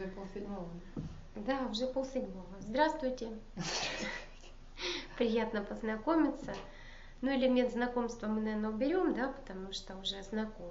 уже полседьмого. Да, уже полседьмого. Здравствуйте. Приятно познакомиться. Ну, элемент знакомства мы, наверное, уберем, да, потому что уже знаком.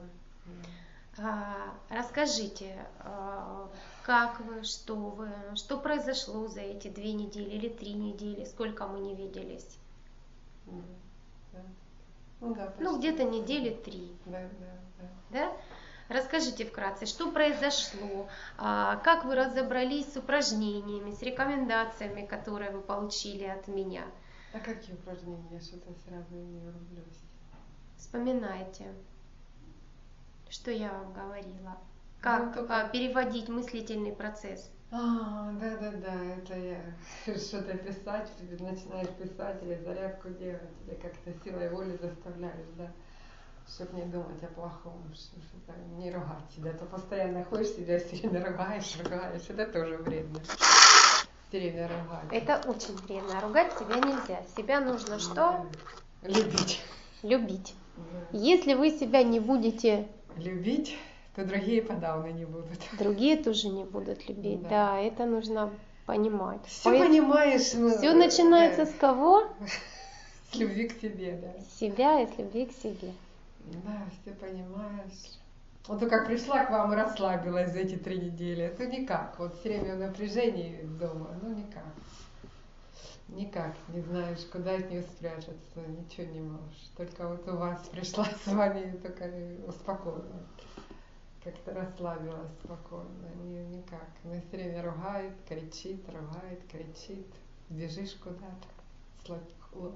Расскажите, как вы, что произошло за эти 2 недели или 3 недели, сколько мы не виделись? Да. Ну, да, ну где-то недели 3. Да? Расскажите вкратце, что произошло, как вы разобрались с упражнениями, с рекомендациями, которые вы получили от меня. А какие упражнения? Что-то сразу не врублюсь. Вспоминайте, что я вам говорила. Как переводить мыслительный процесс. Да, это я что-то писать, начинаешь писать или зарядку делать, или как-то силой воли заставляешь, да, чтобы не думать о плохом, что-то не ругать себя, то постоянно ходишь себя все время ругаешь, это тоже вредно. Все время ругать. Это очень вредно, ругать себя нельзя, себя нужно что? Любить. Да. Если вы себя не будете любить, то другие подавно не будут. Другие тоже не будут любить, да, это нужно понимать. Все понимаешь. Все начинается с кого? С любви к себе, да. Себя и с любви к себе. Да, все понимаешь. Вот то как пришла к вам и расслабилась за эти 3 недели, то никак. Вот все время в напряжении дома, никак. Никак не знаешь, куда от нее спрятаться, ничего не можешь. Только вот у вас пришла с вами, только успокоилась. Как-то расслабилась спокойно, никак. Она все время ругает, кричит, бежишь куда-то, сладкий.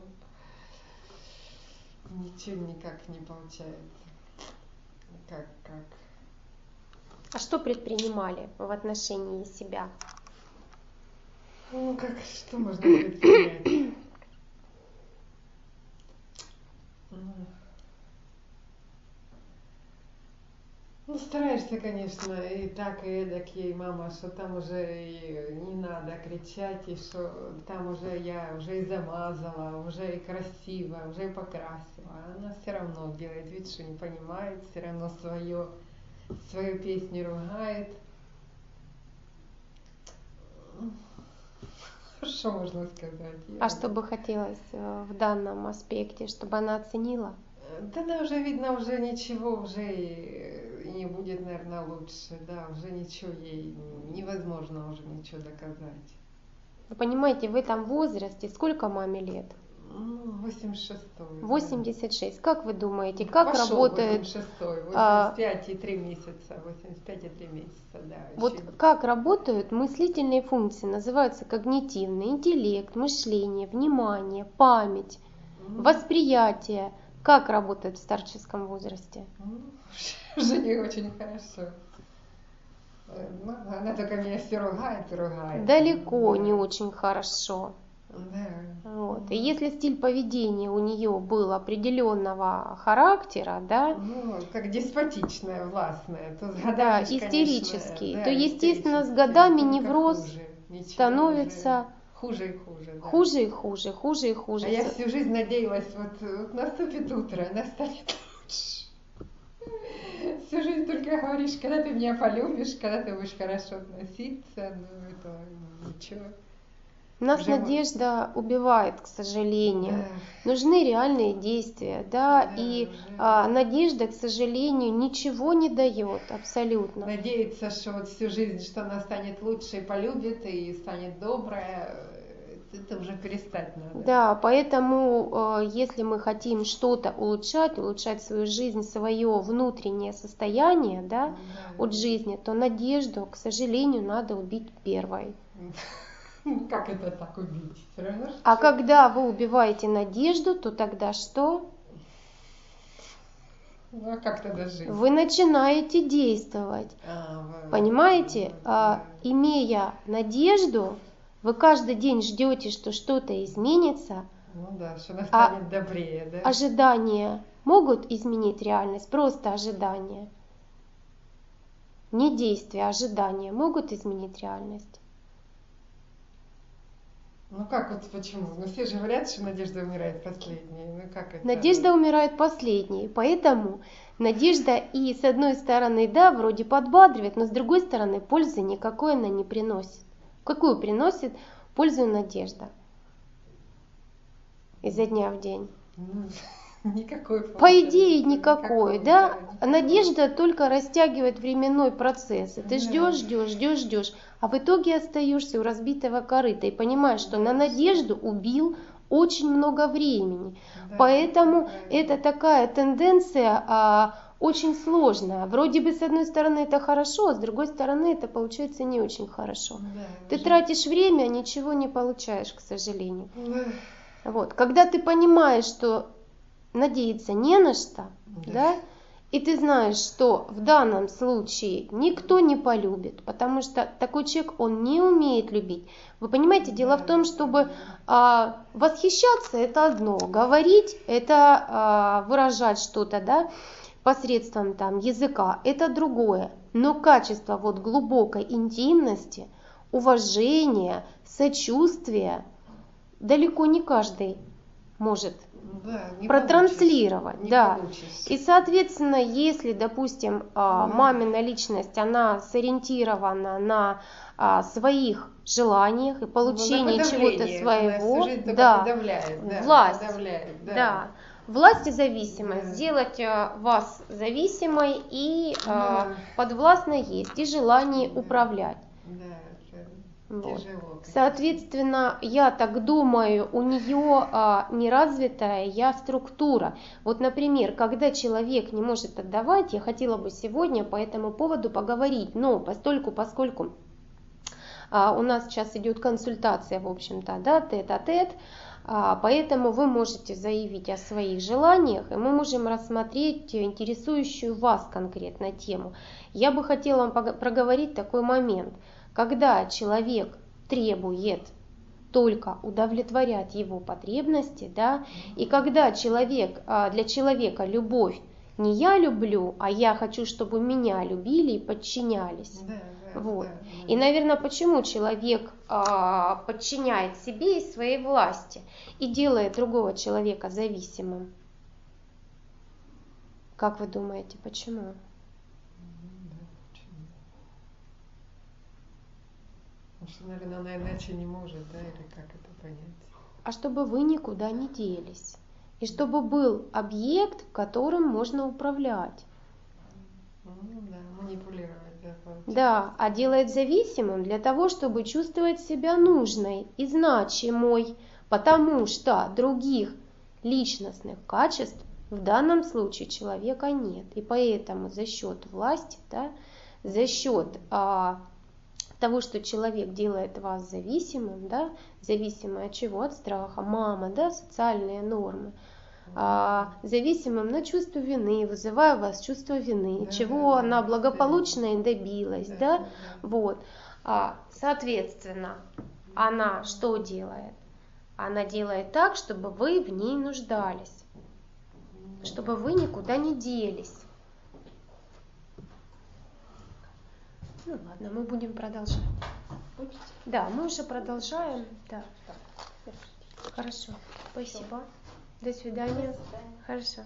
Ничего никак не получается. Как? А что предпринимали в отношении себя? Что можно предпринять? Стараешься, конечно, и так, и эдак ей, мама, что там уже и не надо кричать, и что там уже я уже и замазала, уже и красиво, уже и покрасила. Она все равно делает вид, что не понимает, все равно свою песню ругает. Что можно сказать? А что бы хотелось в данном аспекте, чтобы она оценила? Да, уже видно, уже ничего, уже и не будет, наверное, лучше, да, уже ничего ей, невозможно уже ничего доказать. Вы понимаете, в этом возрасте сколько маме лет? 86-й. 86. Да. Как вы думаете, как Пошел работает... 86-й, 85 и 3 месяца, 85 и 3 месяца, да. Вот еще... как работают мыслительные функции, называются когнитивный, интеллект, мышление, внимание, память, восприятие. Как работает в старческом возрасте? Уже не очень хорошо. Она только меня все ругает. Далеко не очень хорошо. Да. Вот. И если стиль поведения у нее был определенного характера, да, как деспотичная, властная, то с годами, да, истерический, конечно, то естественно с годами невроз становится хуже и хуже. Да. Хуже и хуже. А я всю жизнь надеялась, вот наступит утро, она станет лучше. Всю жизнь только говоришь, когда ты меня полюбишь, когда ты будешь хорошо относиться, это ничего. Нас надежда убивает, к сожалению. Да. Нужны реальные действия, да, и надежда, к сожалению, ничего не дает абсолютно. Надеяться, что вот всю жизнь, что она станет лучше и полюбит, и станет добрая, это уже перестать надо. Да, поэтому, если мы хотим что-то улучшать свою жизнь, свое внутреннее состояние, да, от жизни, то надежду, к сожалению, надо убить первой. Как это так убить? А когда вы убиваете надежду, то тогда что? А как тогда жить? Вы начинаете действовать. Понимаете? Имея надежду, вы каждый день ждете, что что-то изменится. Что она станет добрее, да? Ожидания могут изменить реальность, просто ожидания. Не действия, ожидания могут изменить реальность. Ну как вот почему? Ну все же говорят, что надежда умирает последней. Ну как это? Надежда умирает последней, поэтому надежда и с одной стороны, да, вроде подбадривает, но с другой стороны пользы никакой она не приносит. Какую приносит пользу надежда изо дня в день? Ну, никакой По пользы. идее никакой, да? никакой. Надежда только растягивает временной процесс. И ты Да. ждешь, а в итоге остаешься у разбитого корыта и понимаешь, что на надежду убил очень много времени. Да, Поэтому правильно. это такая тенденция очень сложная. Вроде бы с одной стороны это хорошо, а с другой стороны это получается не очень хорошо. Да, Ты уже- тратишь время, а ничего не получаешь, к сожалению. Да. Вот. Когда ты понимаешь, что надеяться не на что, Да. да, и ты знаешь, что в данном случае никто не полюбит, потому что такой человек, он не умеет любить. Вы понимаете, дело в том, чтобы восхищаться это одно, говорить это выражать что-то, да, посредством там языка, это другое. Но качество вот глубокой интимности, уважения, сочувствия далеко не каждый может Да, не протранслировать, получишь, не да. получишь. И, соответственно, если, допустим, мамина личность, она сориентирована на своих желаниях и получении на чего-то подавление. своего, Она всю жизнь только да, подавляет. Да, власть, подавляет, да, власть и зависимость, Да. сделать вас зависимой и Да. подвластной есть, и желание Да. управлять. Да, это Вот. тяжело. Конечно. Соответственно, я так думаю, у нее неразвитая я-структура. Вот, например, когда человек не может отдавать, я хотела бы сегодня по этому поводу поговорить, но поскольку у нас сейчас идет консультация, в общем-то, да, тет-а-тет, поэтому вы можете заявить о своих желаниях, и мы можем рассмотреть интересующую вас конкретно тему. Я бы хотела вам проговорить такой момент. Когда человек требует только удовлетворять его потребности, да, и когда для человека любовь не я люблю, а я хочу, чтобы меня любили и подчинялись. Да, да, Вот. да, да. И, наверное, почему человек подчиняет себе и своей власти и делает другого человека зависимым? Как вы думаете, почему? Да, почему? Потому что, наверное, она иначе не может, да, или как это понять? А чтобы вы никуда не делись. И чтобы был объект, которым можно управлять. Ну да, манипулировать, да, получается. Да, а делает зависимым для того, чтобы чувствовать себя нужной и значимой, потому что других личностных качеств в данном случае человека нет. И поэтому за счет власти, да, за счет того, что человек делает вас зависимым, да, зависимым от чего? От страха, мама, да, социальные нормы, зависимым на чувство вины, вызывая у вас чувство вины, Да, чего да, она да, благополучно и добилась, да, да. вот. Соответственно, она что делает? Она делает так, чтобы вы в ней нуждались, чтобы вы никуда не делись. Ну ладно, мы будем продолжать. Да, мы уже продолжаем. Да. Хорошо. Спасибо. До свидания. Хорошо.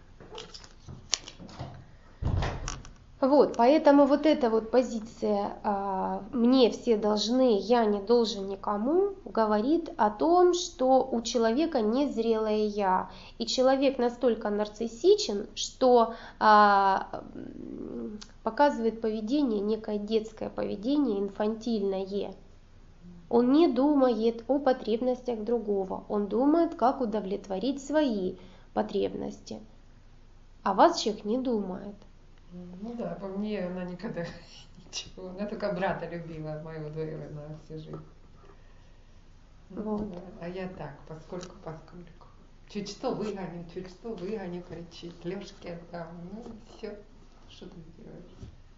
Вот, поэтому вот эта вот позиция «мне все должны, я не должен никому» говорит о том, что у человека незрелое «я». И человек настолько нарциссичен, что показывает поведение, некое детское поведение, инфантильное. Он не думает о потребностях другого, он думает, как удовлетворить свои потребности. А вас человек не думает. Ну да, по мне она никогда ничего. Она только брата любила, моего двоюродного, всю жизнь. Вот. Да. А я так, поскольку. Чуть что выгоню, кричит. Лёшке отдам. Ну все, что ты сделаешь?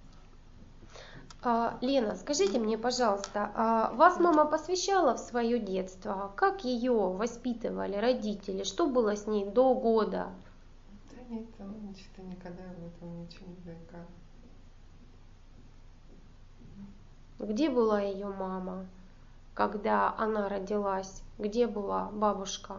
Лена, скажите мне, пожалуйста, вас мама посвящала в свое детство? Как ее воспитывали родители? Что было с ней до года? Да нет, она что-то никогда об этом ничего не заикала. Где была ее мама? когда она родилась, где была бабушка?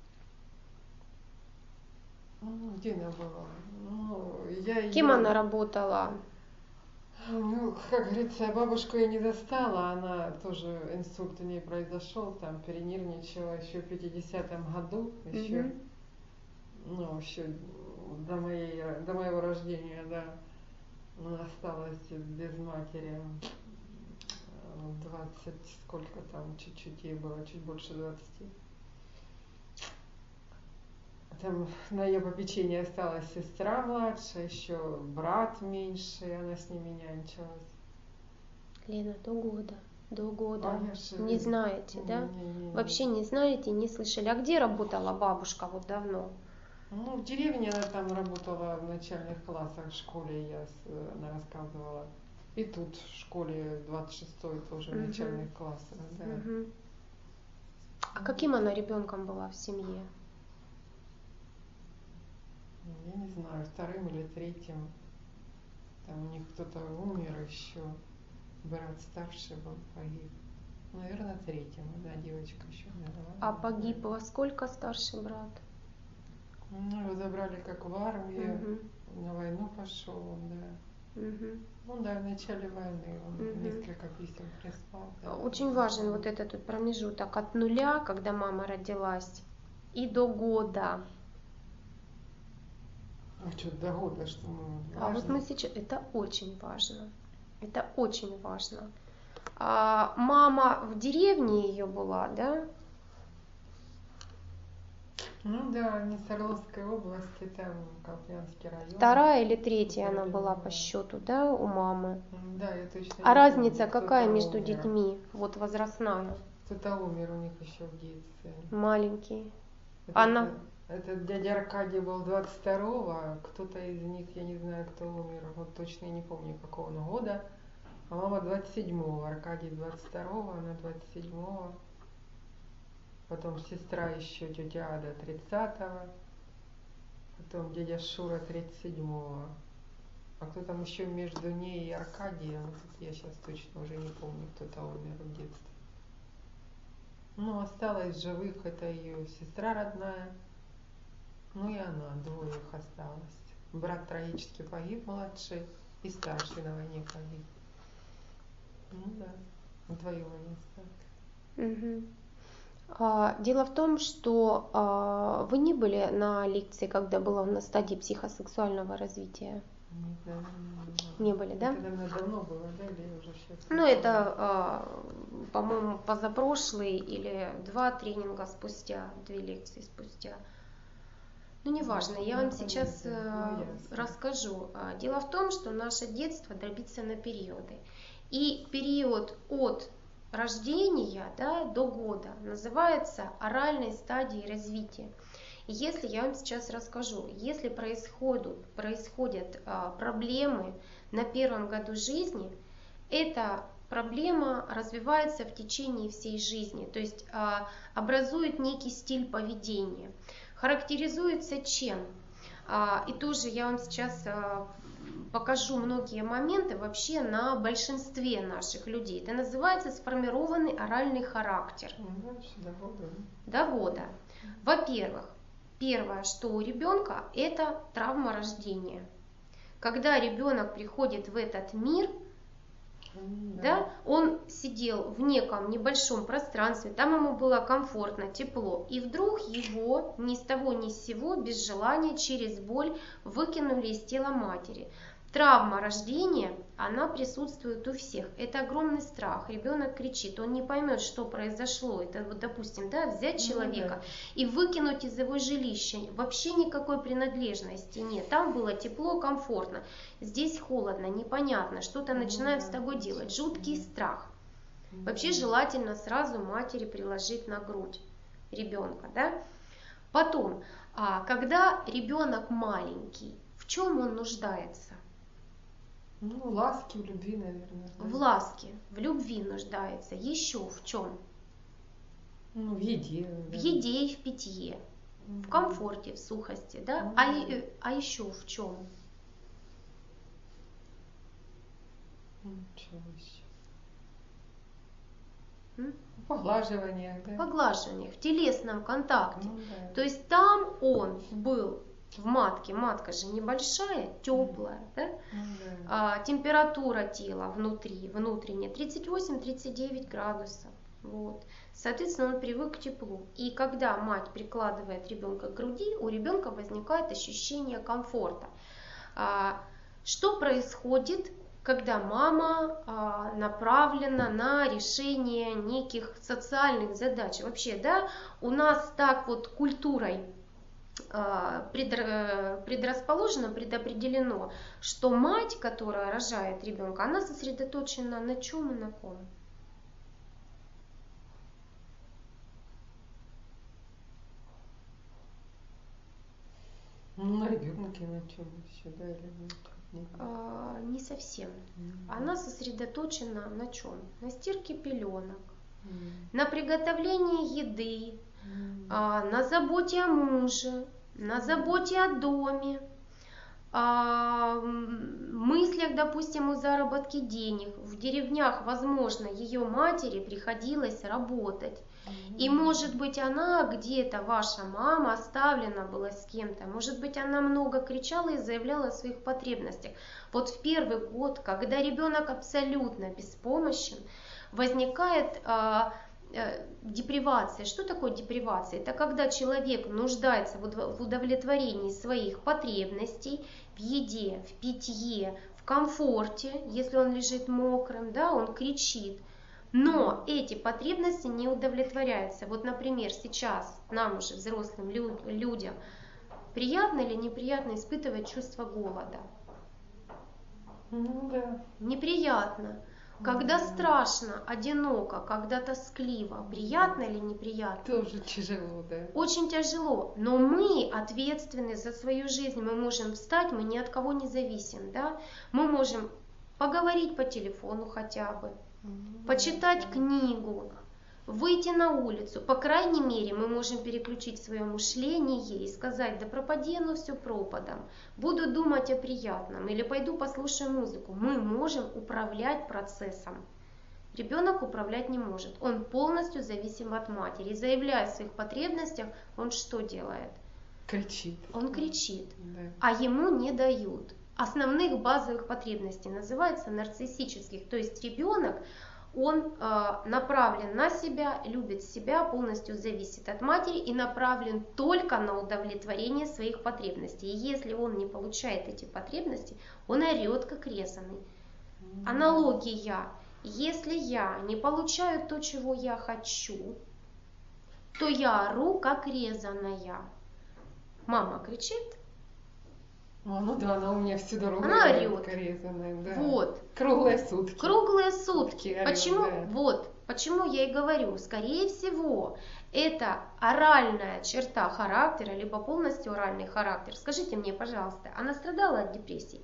Ну, где она была? Ну, я Кем ее... она работала? Ну, как говорится, бабушку я не застала, она тоже, инсульт у нее произошел, там перенервничала еще в 50-м году, еще, Мгм. ну, еще до моего рождения, да, она осталась без матери, 20, сколько там, чуть-чуть ей было, чуть больше 20. Там на ее попечении осталась сестра младшая, еще брат меньший, она с ними нянчилась. Лена, до года. До года. А я же... Не знаете, да? Не. Вообще не знаете, не слышали. А где работала бабушка вот давно? Ну, в деревне она там работала в начальных классах, в школе она рассказывала. И тут в школе 26-й тоже в Мгм. начальных классах, да. Мгм. А каким она ребенком была в семье? Я не знаю, вторым или третьим. Там у них кто-то умер еще. Брат старший был, погиб. Наверное, третьим. Одна девочка еще умерла. А погиб во сколько старший брат? Ну, его забрали как в армию. Мгм. На войну пошел он, да. Мгм. Ну да, в начале войны он Мгм. несколько писем прислал. Да. Очень важен вот этот вот промежуток от нуля, когда мама родилась, и до года. А что, до года, что А вот важно? мы сейчас, это очень важно. Это очень важно. А мама в деревне ее была, да? Ну да, не с Орловской области, там Колпянский район. Вторая или третья она Вторая, была да. по счету, да, у мамы? Да, я точно А не разница помню, какая кто-то между умер. детьми? Вот возрастная. Кто-то умер у них еще в детстве. Маленький. Это, Она. это дядя Аркадий был 22-го, а кто-то из них, я не знаю, кто умер, вот точно я не помню, какого он года. А мама 27-го, Аркадий 22-го, она 27-го. Потом сестра еще, тетя Ада 30-го. Потом дядя Шура 37-го. А кто там еще между ней и Аркадием, вот я сейчас точно уже не помню, кто-то умер в детстве. Ну, осталась живых, это ее сестра родная. Ну и она, двое их осталось. Брат трагически погиб, младший, и старший на войне погиб. Ну да, вдвоем они остались. Мгм. Дело в том, что вы не были на лекции, когда была на стадии психосексуального развития. Нет, наверное, не было. Не были, да? Это, наверное, давно было, да, или уже сейчас? Ну, это, по-моему, позапрошлый или 2 тренинга спустя, 2 лекции спустя. Ну, неважно, я вам сейчас расскажу. Дело в том, что наше детство дробится на периоды. И период от рождения, да, до года называется оральной стадией развития. И если я вам сейчас расскажу, если происходят проблемы на первом году жизни, эта проблема развивается в течение всей жизни, то есть образует некий стиль поведения. Характеризуется чем? И тоже я вам сейчас покажу многие моменты вообще на большинстве наших людей. Это называется сформированный оральный характер. До года. Во-первых, первое, что у ребенка, это травма рождения. Когда ребенок приходит в этот мир, да, он сидел в неком небольшом пространстве, там ему было комфортно, тепло, и вдруг его ни с того ни с сего, без желания, через боль выкинули из тела матери. Травма рождения, она присутствует у всех. Это огромный страх. Ребенок кричит, он не поймет, что произошло. Это вот, допустим, да, взять человека и выкинуть из его жилища. Вообще никакой принадлежности нет. Там было тепло, комфортно. Здесь холодно, непонятно, что-то начинают с тобой делать. Жуткий страх. Вообще желательно сразу матери приложить на грудь ребенка, да? Потом, когда ребенок маленький, в чем он нуждается? Ну, в ласке, в любви, наверное. В ласке, в любви нуждается. Еще в чем? Ну, в еде. В еде и в питье. В комфорте, в сухости, да? А еще в чем? Ничего еще. Поглаживание, да? Поглаживание, в телесном контакте. Ну, да. То есть там он был в матке, матка же небольшая, теплая, да? Ну, да. Температура тела внутренняя 38-39 градусов. Вот. Соответственно, он привык к теплу. И когда мать прикладывает ребенка к груди, у ребенка возникает ощущение комфорта. Что происходит, когда мама направлена на решение неких социальных задач? Вообще, да, у нас так вот культурой предрасположено, предопределено, что мать, которая рожает ребенка, она сосредоточена на чем и на ком? Ну, на ребенке на чем еще, да, или нет? Не совсем. Она сосредоточена на чем? На стирке пеленок, на приготовлении еды, на заботе о муже, на заботе о доме, мыслях, допустим, о заработке денег. В деревнях, возможно, ее матери приходилось работать. И может быть она где-то, ваша мама, оставлена была с кем-то. Может быть она много кричала и заявляла о своих потребностях. Вот в первый год, когда ребенок абсолютно беспомощен, возникает депривация. Что такое депривация? Это когда человек нуждается в удовлетворении своих потребностей, в еде, в питье, в комфорте. Если он лежит мокрым, да, он кричит. Но эти потребности не удовлетворяются. Вот, например, сейчас нам уже, взрослым людям, приятно или неприятно испытывать чувство голода? Ну, да. Неприятно. Когда страшно, одиноко, когда тоскливо, приятно или неприятно? Тоже тяжело, да. Очень тяжело, но мы ответственны за свою жизнь, мы можем встать, мы ни от кого не зависим, да? Мы можем поговорить по телефону хотя бы, почитать книгу, выйти на улицу. По крайней мере, мы можем переключить свое мышление и сказать: да пропади оно все пропадом, буду думать о приятном или пойду послушаю музыку. Мы можем управлять процессом. Ребенок управлять не может, он полностью зависим от матери. Заявляя о своих потребностях, он что делает? Кричит. Он кричит, Да. а ему не дают основных базовых потребностей, называется нарциссических. То есть ребенок, он направлен на себя, любит себя, полностью зависит от матери и направлен только на удовлетворение своих потребностей. И если он не получает эти потребности, он орет как резанный. Аналогия. Если я не получаю то, чего я хочу, то я ору как резаная. Мама кричит. Ну да, она у меня всю дорогу Она орет. резаная, да. Вот. Круглые сутки. Круглые сутки. Орет, Почему? да. Вот. Почему я и говорю, скорее всего, это оральная черта характера, либо полностью оральный характер. Скажите мне, пожалуйста, она страдала от депрессий?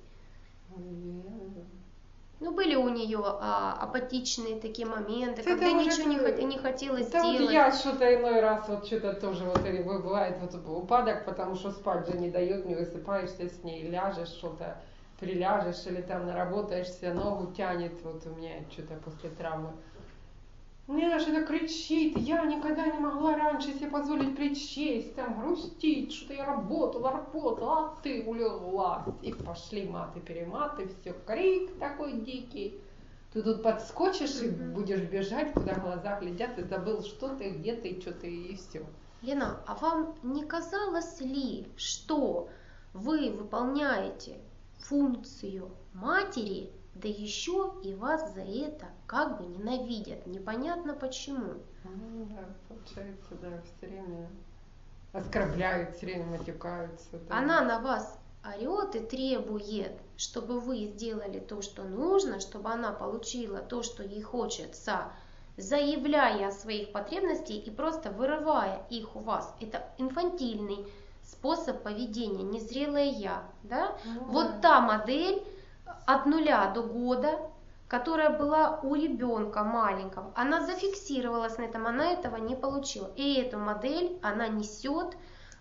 Ну, были у нее апатичные такие моменты, Это когда может, ничего не хотелось это делать. Вот я что-то иной раз, вот что-то тоже вот бывает вот упадок, потому что спать же не дает, не высыпаешься с ней, ляжешь что-то, приляжешь или там наработаешься, ногу тянет, вот у меня что-то после травмы. Мне даже это кричит, я никогда не могла раньше себе позволить причесть, там, грустить, что я работала, а ты улеглась. И пошли маты-перематы, все, крик такой дикий. Ты тут подскочишь и будешь бежать, куда глаза глядят, и забыл, что ты, где ты, что ты, и все. Лена, а вам не казалось ли, что вы выполняете функцию матери, да еще и вас за это как бы ненавидят, непонятно почему? Ну да, получается, да, все время оскорбляют, все время матюкаются. Да. Она на вас орет и требует, чтобы вы сделали то, что нужно, чтобы она получила то, что ей хочется, заявляя о своих потребностях и просто вырывая их у вас. Это инфантильный способ поведения, незрелое я. Да? Вот та модель от 0 до года, которая была у ребенка маленького, она зафиксировалась на этом, она этого не получила. И эту модель она несет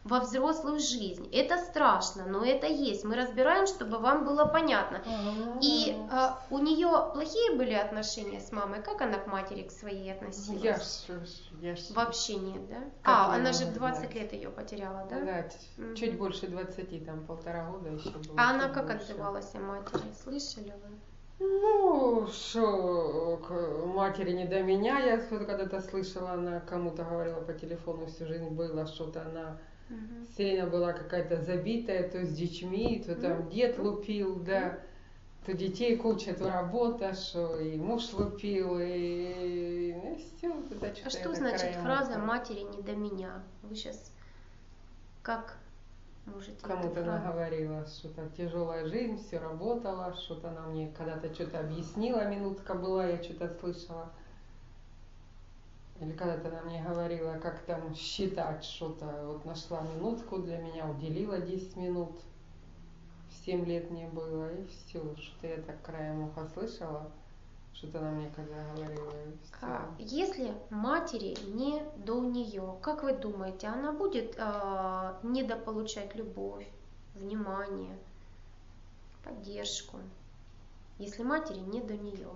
во взрослую жизнь. Это страшно, но это есть. Мы разбираем, чтобы вам было понятно. И у нее плохие были отношения с мамой? Как она к матери к своей относилась? Вообще нет, да? Она же в 20 лет ее потеряла, да? Да, чуть больше 20, там 1,5 года еще было. А она как отзывалась о матери? Слышали вы? Ну, что к матери не до меня, я когда-то слышала, она кому-то говорила по телефону, всю жизнь было, что-то она все время была какая-то забитая, то с детьми, то там дед лупил, да, то детей куча, то работа, что и муж лупил, и все. А что значит фраза «матери не до меня»? Вы сейчас как можете? Кому-то она говорила, что-то тяжелая жизнь, все работала, что-то она мне когда-то что-то объяснила, минутка была, я что-то слышала. Или когда-то она мне говорила, как там считать что-то. Вот нашла минутку для меня, уделила 10 минут. 7 лет мне было, и все. Что-то я так краем уха слышала, что-то она мне когда говорила. Если матери не до нее, как вы думаете, она будет недополучать любовь, внимание, поддержку, если матери не до нее?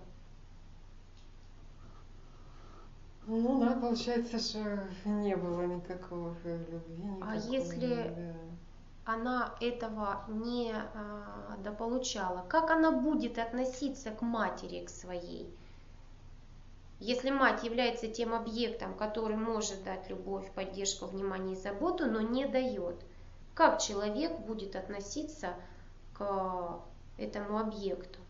Ну да, получается, что не было никакого любви. А если она этого не дополучала, как она будет относиться к матери, к своей? Если мать является тем объектом, который может дать любовь, поддержку, внимание и заботу, но не дает, как человек будет относиться к этому объекту?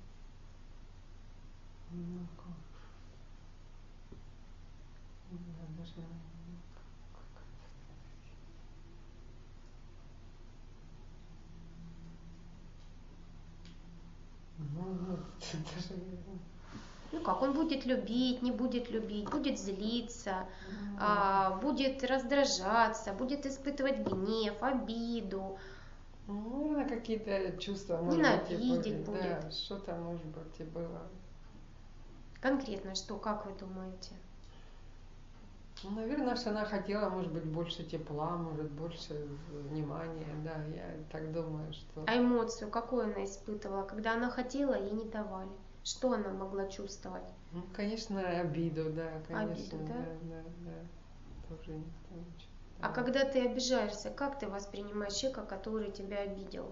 Ну как, он будет любить, не будет любить, будет злиться, будет раздражаться, будет испытывать гнев, обиду. Ну, на какие-то чувства, может ненавидеть быть, будет. Да, что-то, может быть, и было. Конкретно что, как вы думаете? Ну, наверное, что она хотела, может быть, больше тепла, может, больше внимания, да, я так думаю, что... А эмоцию какую она испытывала, когда она хотела, ей не давали? Что она могла чувствовать? Ну, конечно, обиду, да, конечно, обиду, да? Да, тоже не очень. А когда ты обижаешься, как ты воспринимаешь человека, который тебя обидел?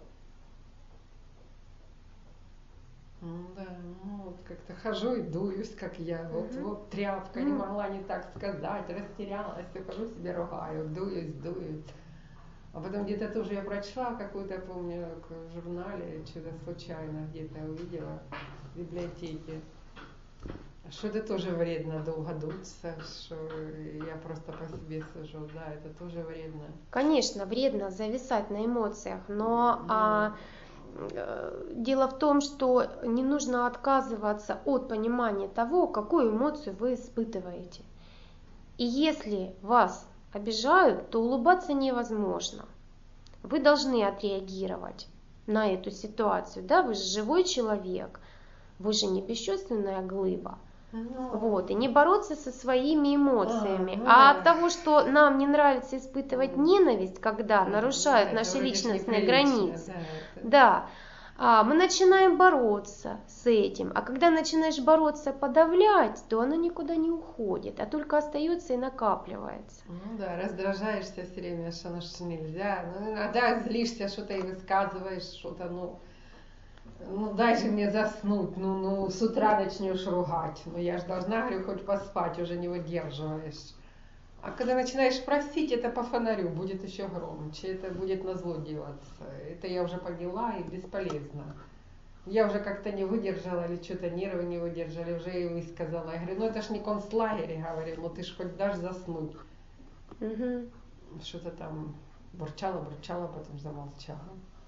Ну да, ну вот как-то хожу и дуюсь, как я, вот тряпка, не могла не так сказать, растерялась, и хожу себе ругаю, дуюсь. А потом где-то тоже я прочла какую-то, помню, в журнале, что-то случайно где-то увидела в библиотеке, что это тоже вредно долго дуться, что я просто по себе сужу, да, это тоже вредно. Конечно, вредно зависать на эмоциях, но дело в том, что не нужно отказываться от понимания того, какую эмоцию вы испытываете. И если вас обижают, то улыбаться невозможно. Вы должны отреагировать на эту ситуацию. Да? Вы же живой человек, вы же не бесчувственная глыба. Вот, и не бороться со своими эмоциями. От того, что нам не нравится испытывать ненависть, когда нарушают наши личностные границы, мы начинаем бороться с этим. А когда начинаешь бороться, подавлять, то оно никуда не уходит, а только остается и накапливается. Ну да, раздражаешься все время, что нельзя. Ну, иногда злишься, что-то и высказываешь, что-то, ну дай же мне заснуть, ну с утра начнешь ругать, я же должна, говорю, хоть поспать, уже не выдерживаешь. А когда начинаешь просить, это по фонарю будет еще громче, это будет назло делаться. Это я уже поняла и бесполезно. Я уже как-то не выдержала, или что-то нервы не выдержали, уже и высказала. Я говорю, это ж не концлагерь, говорю, ты ж хоть дашь заснуть. Что-то там бурчала, потом замолчала.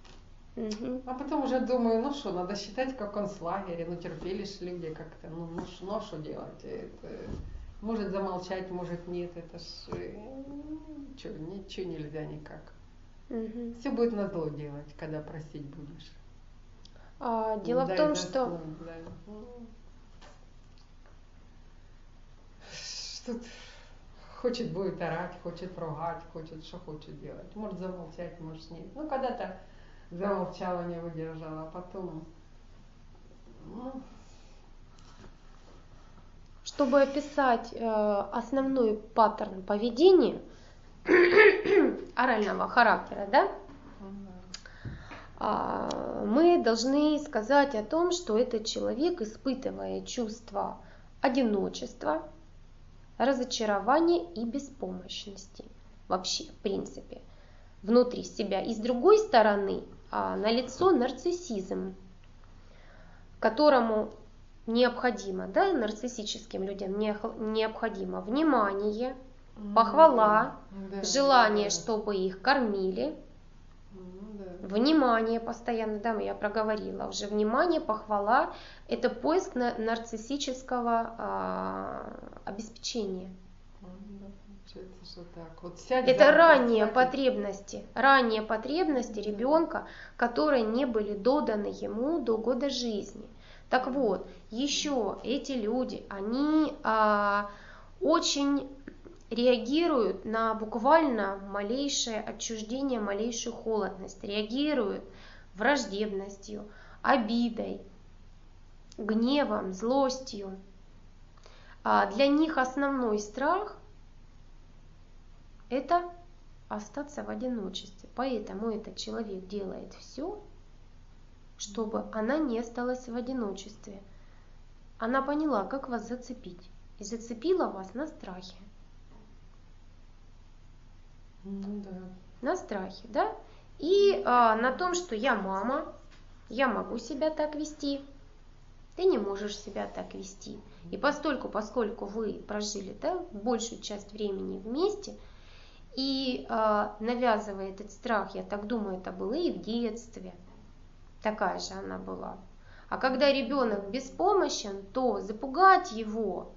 А потом уже думаю, надо считать, как концлагерь, терпели ж люди как-то, что делать? Это, может замолчать, может нет, это ж ничего нельзя никак. Все будет назло делать, когда просить будешь. Дело в том, что... Хочет будет орать, хочет ругать, хочет, что хочет делать. Может замолчать, может нет. Ну, когда-то замолчала, не выдержала, а потом... Ну, Чтобы описать основной паттерн поведения орального характера, да, мы должны сказать о том, что этот человек, испытывая чувство одиночества, разочарования и беспомощности, вообще, в принципе, внутри себя. И с другой стороны, налицо нарциссизм, которому необходимо, да, нарциссическим людям необходимо внимание, похвала, желание, чтобы их кормили, внимание постоянно, да, я проговорила уже, внимание, похвала, это поиск нарциссического обеспечения. Это ранние потребности ребенка, которые не были доданы ему до года жизни. Так вот, еще эти люди, они очень реагируют на буквально малейшее отчуждение, малейшую холодность, реагируют враждебностью, обидой, гневом, злостью. Для них основной страх – это остаться в одиночестве. Поэтому этот человек делает все, чтобы она не осталась в одиночестве. Она поняла, как вас зацепить. И зацепила вас на страхе. На страхе, да? И на том, что я мама, я могу себя так вести, ты не можешь себя так вести. И поскольку вы прожили, да, большую часть времени вместе, и навязывая этот страх, я так думаю, это было и в детстве, такая же она была. А когда ребенок беспомощен, то запугать его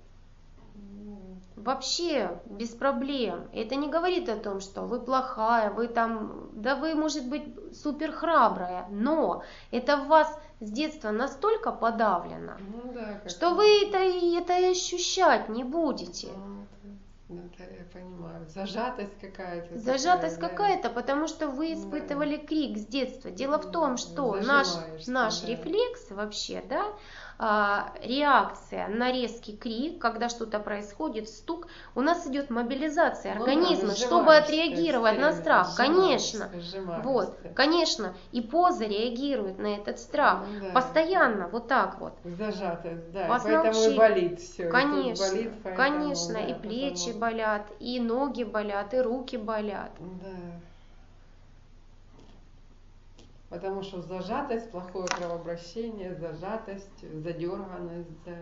вообще без проблем. Это не говорит о том, что вы плохая, вы там, да вы, может быть, супер храбрая, но это в вас с детства настолько подавлено, что вы это ощущать не будете. Я понимаю. Зажатость какая-то. Зажатость какая-то, потому что вы испытывали крик с детства. Дело в том, что наш рефлекс вообще, да, реакция на резкий крик, когда что-то происходит, стук, у нас идет мобилизация организма, чтобы отреагировать на страх. Конечно, вот, конечно, и поза реагирует на этот страх постоянно, вот так вот. Зажатость, да, поэтому и болит все. Конечно, и болит, поэтому, конечно, и плечи болят, и ноги болят, и руки болят. Да. Потому что зажатость, плохое кровообращение, зажатость, задерганность, да.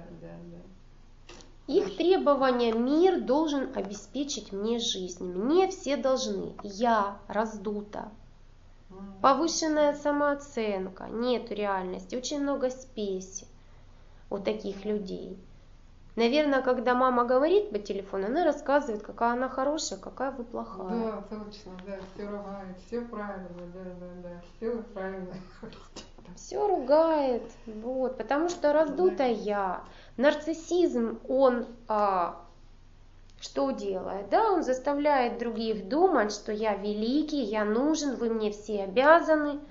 Их требования: мир должен обеспечить мне жизнь, мне все должны, я раздута, повышенная самооценка, нет реальности, очень много спеси у таких людей. Наверное, когда мама говорит по телефону, она рассказывает, какая она хорошая, какая вы плохая. Да, точно, да, все ругает, все правильно, да, все правильно. Все ругает, вот, потому что раздутая я. Нарциссизм, он что делает? Да, он заставляет других думать, что я великий, я нужен, вы мне все обязаны.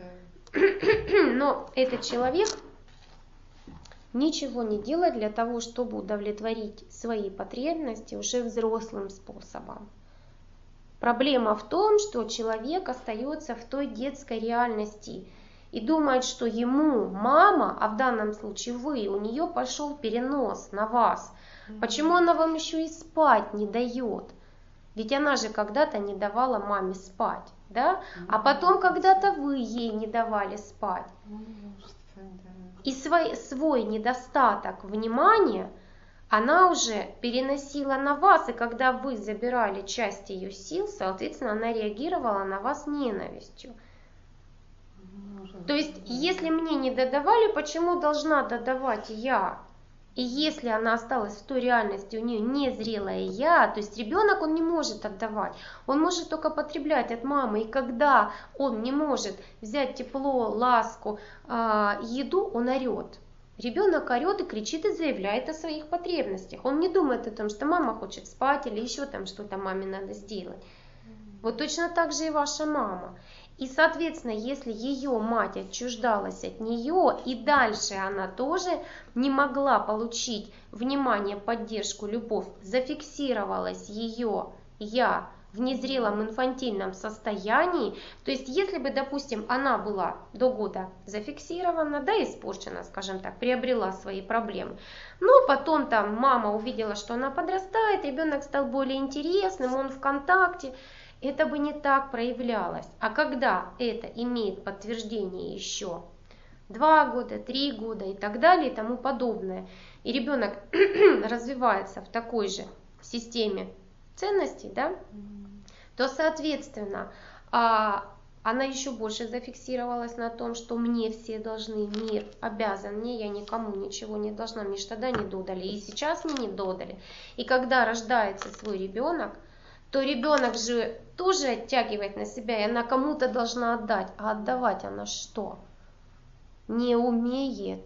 Но этот человек ничего не делает для того, чтобы удовлетворить свои потребности уже взрослым способом. Проблема в том, что человек остается в той детской реальности и думает, что ему мама, а в данном случае вы, у нее пошел перенос на вас. Почему она вам еще и спать не дает? Ведь она же когда-то не давала маме спать, да? А потом когда-то вы ей не давали спать. И свой недостаток внимания она уже переносила на вас, и когда вы забирали часть ее сил, соответственно, она реагировала на вас ненавистью. То есть, если мне не додавали, почему должна додавать я? И если она осталась в той реальности, у нее незрелое я, то есть ребенок, он не может отдавать, он может только потреблять от мамы. И когда он не может взять тепло, ласку, еду, он орет. Ребенок орет и кричит и заявляет о своих потребностях. Он не думает о том, что мама хочет спать или еще там что-то маме надо сделать. Вот точно так же и ваша мама. И, соответственно, если ее мать отчуждалась от нее, и дальше она тоже не могла получить внимание, поддержку, любовь, зафиксировалась ее «я» в незрелом инфантильном состоянии, то есть если бы, допустим, она была до года зафиксирована, да, испорчена, скажем так, приобрела свои проблемы, но потом там мама увидела, что она подрастает, ребенок стал более интересным, он в контакте, это бы не так проявлялось. А когда это имеет подтверждение еще 2 года, 3 года и так далее и тому подобное, и ребенок развивается в такой же системе ценностей, да, то, соответственно, она еще больше зафиксировалась на том, что мне все должны, мир обязан мне, я никому ничего не должна, мне ж тогда не додали, и сейчас мне не додали. И когда рождается свой ребенок, то ребенок же тоже оттягивает на себя, и она кому-то должна отдать. А отдавать она что? Не умеет.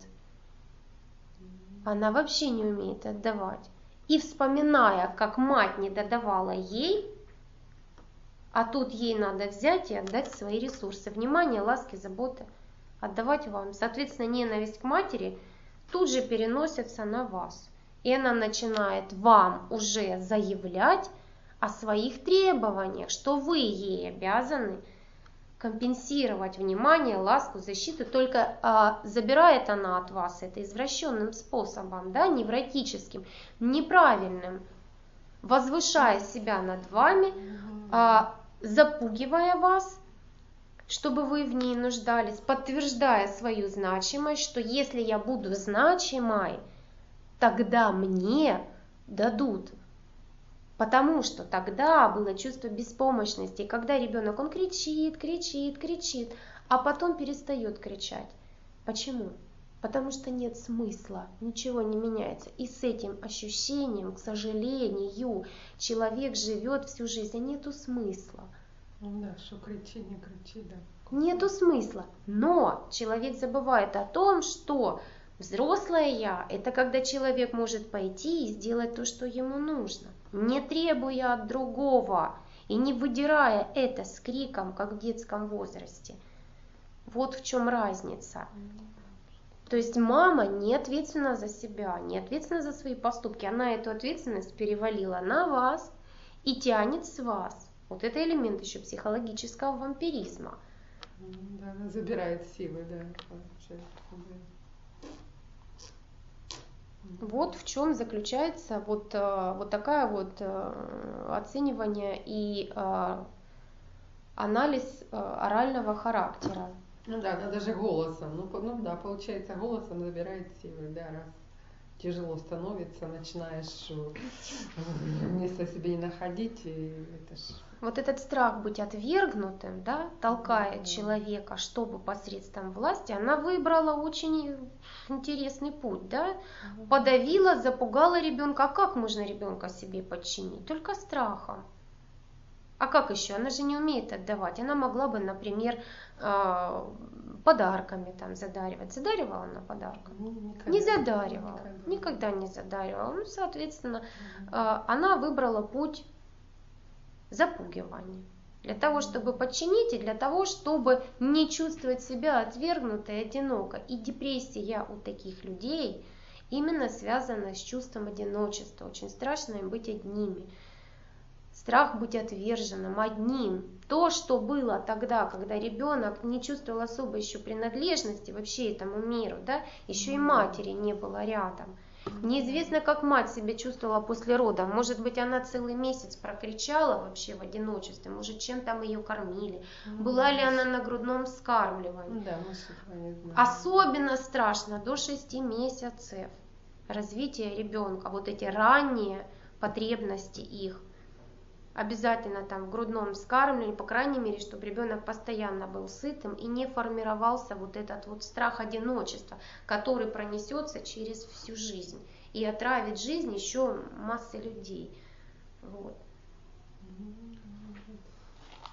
Она вообще не умеет отдавать. И вспоминая, как мать не додавала ей, а тут ей надо взять и отдать свои ресурсы. Внимание, ласки, заботы. Отдавать вам. Соответственно, ненависть к матери тут же переносится на вас. И она начинает вам уже заявлять о своих требованиях, что вы ей обязаны компенсировать внимание, ласку, защиту, только забирает она от вас это извращенным способом, да, невротическим, неправильным, возвышая себя над вами, запугивая вас, чтобы вы в ней нуждались, подтверждая свою значимость, что если я буду значимой, тогда мне дадут. Потому что тогда было чувство беспомощности, и когда ребенок, он кричит, кричит, кричит, а потом перестает кричать. Почему? Потому что нет смысла, ничего не меняется. И с этим ощущением, к сожалению, человек живет всю жизнь, а нету смысла. Ну да, что кричи, не кричи, да. Нету смысла. Но человек забывает о том, что взрослое я – это когда человек может пойти и сделать то, что ему нужно, не требуя от другого и не выдирая это с криком, как в детском возрасте. Вот в чем разница. То есть мама не ответственна за себя, не ответственна за свои поступки. Она эту ответственность перевалила на вас и тянет с вас. Вот это элемент еще психологического вампиризма. Да, она забирает силы, да. Вот в чем заключается вот такая вот оценивание и анализ орального характера. Ну да, она даже голосом, ну да, получается, голосом забирает силы, да, раз тяжело становится, начинаешь место себе не находить, и это ж... Вот этот страх быть отвергнутым, да, толкает человека, чтобы посредством власти, она выбрала очень интересный путь, да, подавила, запугала ребенка. А как можно ребенка себе подчинить? Только страхом. А как еще? Она же не умеет отдавать. Она могла бы, например, подарками там задаривать. Задаривала она подарками? Не задаривала. Никогда не задаривала. Ну, соответственно, она выбрала путь запугивания. Для того, чтобы подчинить, и для того, чтобы не чувствовать себя отвергнутой, одиноко. И депрессия у таких людей именно связана с чувством одиночества. Очень страшно им быть одними. Страх быть отверженным, одним. То, что было тогда, когда ребенок не чувствовал особой еще принадлежности вообще этому миру, да, еще и матери не было рядом. Неизвестно, как мать себя чувствовала после рода. Может быть, она целый месяц прокричала вообще в одиночестве, может, чем там ее кормили. Была ли она на грудном вскармливании. Да, мы с этого не знаем. Особенно страшно до 6 месяцев развития ребенка. Вот эти ранние потребности их. Обязательно там в грудном вскармливании, по крайней мере, чтобы ребенок постоянно был сытым и не формировался вот этот вот страх одиночества, который пронесется через всю жизнь и отравит жизнь еще массы людей. Вот.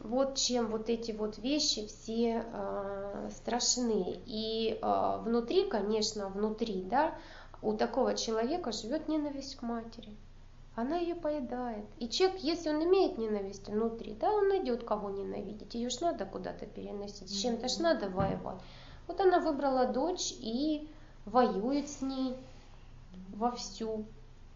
вот чем вот эти вот вещи все страшны. И внутри, конечно, внутри, да, у такого человека живет ненависть к матери. Она ее поедает. И человек, если он имеет ненависть внутри, да, он найдет кого ненавидеть. Ее ж надо куда-то переносить, с чем-то ж надо воевать. Вот она выбрала дочь и воюет с ней вовсю.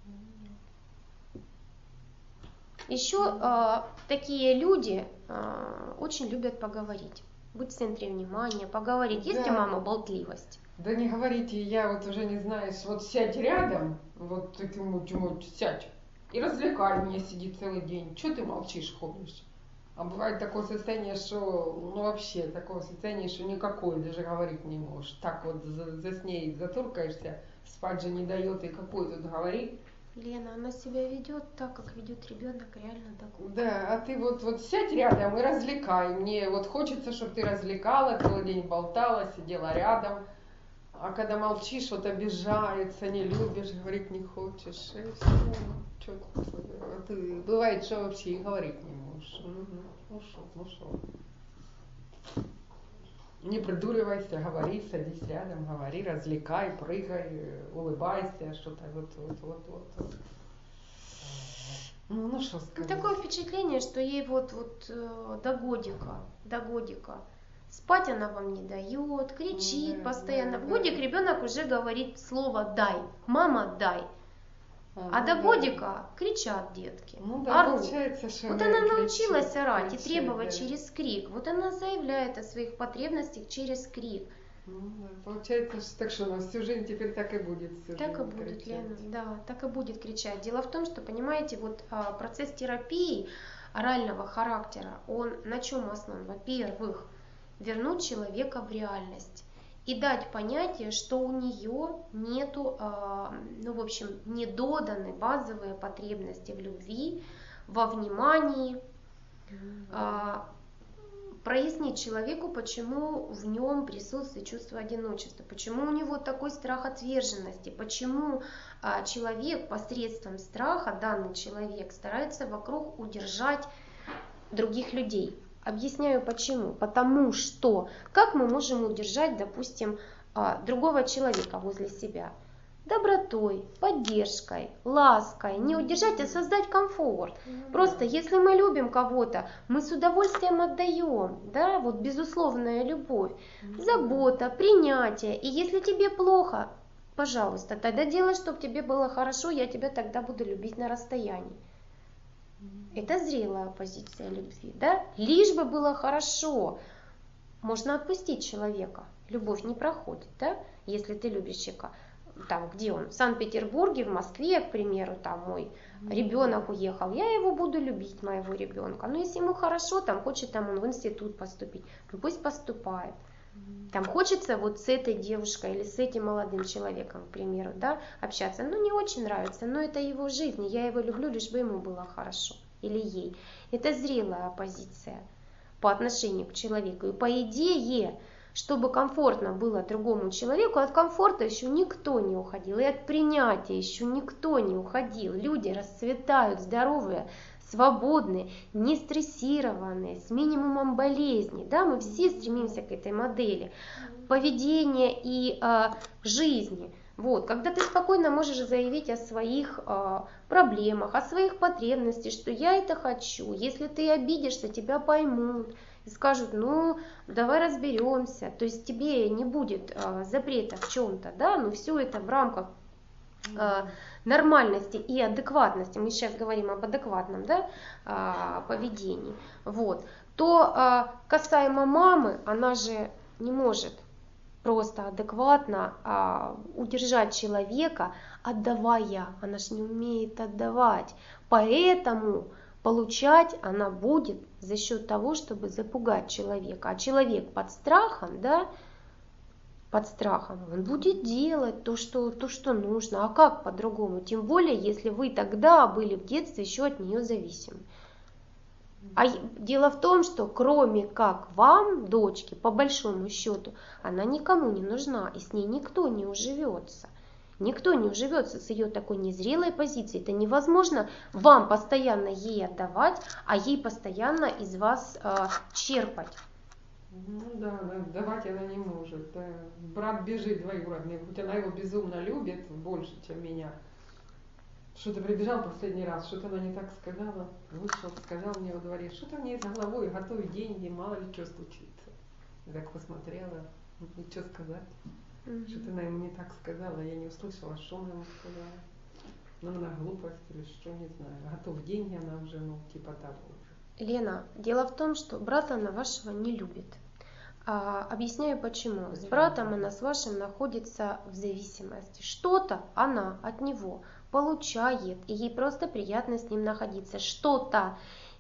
Еще такие люди очень любят поговорить, быть в центре внимания, поговорить. Есть у мамы болтливость? Да не говорите, я вот уже не знаю, вот сядь рядом, вот таким сядь и развлекай меня, сиди целый день. Чего ты молчишь, ходишь? А бывает такое состояние, что, ну вообще, такое состояние, что никакое даже говорить не можешь. Так вот с ней затуркаешься, спать же не дает, и какой тут говорит. Лена, она себя ведет так, как ведет ребенок, реально так. Да, а ты вот сядь рядом и развлекай. Мне вот хочется, чтобы ты развлекала, целый день болтала, сидела рядом. А когда молчишь, вот обижается, не любишь, говорить не хочешь. И все. Ты, бывает, что вообще и говорить не можешь. Ушел. Не придуривайся, говори, садись рядом, говори, развлекай, прыгай, улыбайся, что-то вот. Ну что сказать. Такое впечатление, что ей вот до годика. Спать она вам не дает, кричит постоянно. В годик ребенок уже говорит слово «дай», «мама, дай». А до годика кричат детки, орут. Вот она научилась орать и требовать через крик. Вот она заявляет о своих потребностях через крик. Получается, так что у нас всю жизнь теперь так и будет. Так и будет, Лена, да, так и будет кричать. Дело в том, что, понимаете, вот процесс терапии орального характера, он на чем основан? Во-первых, вернуть человека в реальность и дать понятие, что у нее нету, недоданы базовые потребности в любви, во внимании, прояснить человеку, почему в нем присутствует чувство одиночества, почему у него такой страх отверженности, почему человек посредством страха, данный человек, старается вокруг удержать других людей. Объясняю почему. Потому что как мы можем удержать, допустим, другого человека возле себя? Добротой, поддержкой, лаской. Не удержать, а создать комфорт. Просто если мы любим кого-то, мы с удовольствием отдаем. Да? Вот безусловная любовь, забота, принятие. И если тебе плохо, пожалуйста, тогда делай, чтобы тебе было хорошо, я тебя тогда буду любить на расстоянии. Это зрелая позиция любви, да? Лишь бы было хорошо. Можно отпустить человека. Любовь не проходит, да? Если ты любишь человека. Там, где он? В Санкт-Петербурге, в Москве, к примеру, там мой ребенок уехал. Я его буду любить, моего ребенка. Но если ему хорошо, там хочет там он в институт поступить, ну пусть поступает. Там хочется вот с этой девушкой или с этим молодым человеком, к примеру, да, общаться. Ну, не очень нравится, но это его жизнь, я его люблю, лишь бы ему было хорошо. Или ей. Это зрелая позиция по отношению к человеку. И по идее, чтобы комфортно было другому человеку, от комфорта еще никто не уходил. И от принятия еще никто не уходил. Люди расцветают, здоровые, свободные, не стрессированные, с минимумом болезней. Да, мы все стремимся к этой модели поведения и жизни. Вот, когда ты спокойно можешь заявить о своих проблемах, о своих потребностях, что я это хочу. Если ты обидишься, тебя поймут и скажут, ну, давай разберемся. То есть тебе не будет запрета в чем-то, да, но все это в рамках нормальности и адекватности. Мы сейчас говорим об адекватном, да, поведении. Вот. То касаемо мамы, она же не может просто адекватно удержать человека, отдавая. Она же не умеет отдавать. Поэтому получать она будет за счет того, чтобы запугать человека. А человек под страхом, да, он будет делать то, что нужно. А как по-другому? Тем более, если вы тогда были в детстве еще от нее зависимы. А дело в том, что кроме как вам, дочке, по большому счету, она никому не нужна, и с ней никто не уживется. Никто не уживется с ее такой незрелой позицией. Это невозможно вам постоянно ей отдавать, а ей постоянно из вас черпать. Ну да, давать она не может. Да. Брат бежит двоюродный, хоть она его безумно любит больше, чем меня. Что-то прибежал последний раз, что-то она не так сказала, вышел, сказал мне во дворе, что-то мне за головой, готовы деньги, мало ли что случится. Я так посмотрела, и что сказать. Что-то она ему не так сказала, я не услышала, что она ему сказала. Ну, она глупость или что, не знаю. Готов деньги, она уже, ну, типа того уже. Лена, дело в том, что брата она вашего не любит. Объясняю почему. С братом она с вашим находится в зависимости. Что-то она от него получает, и ей просто приятно с ним находиться. Что-то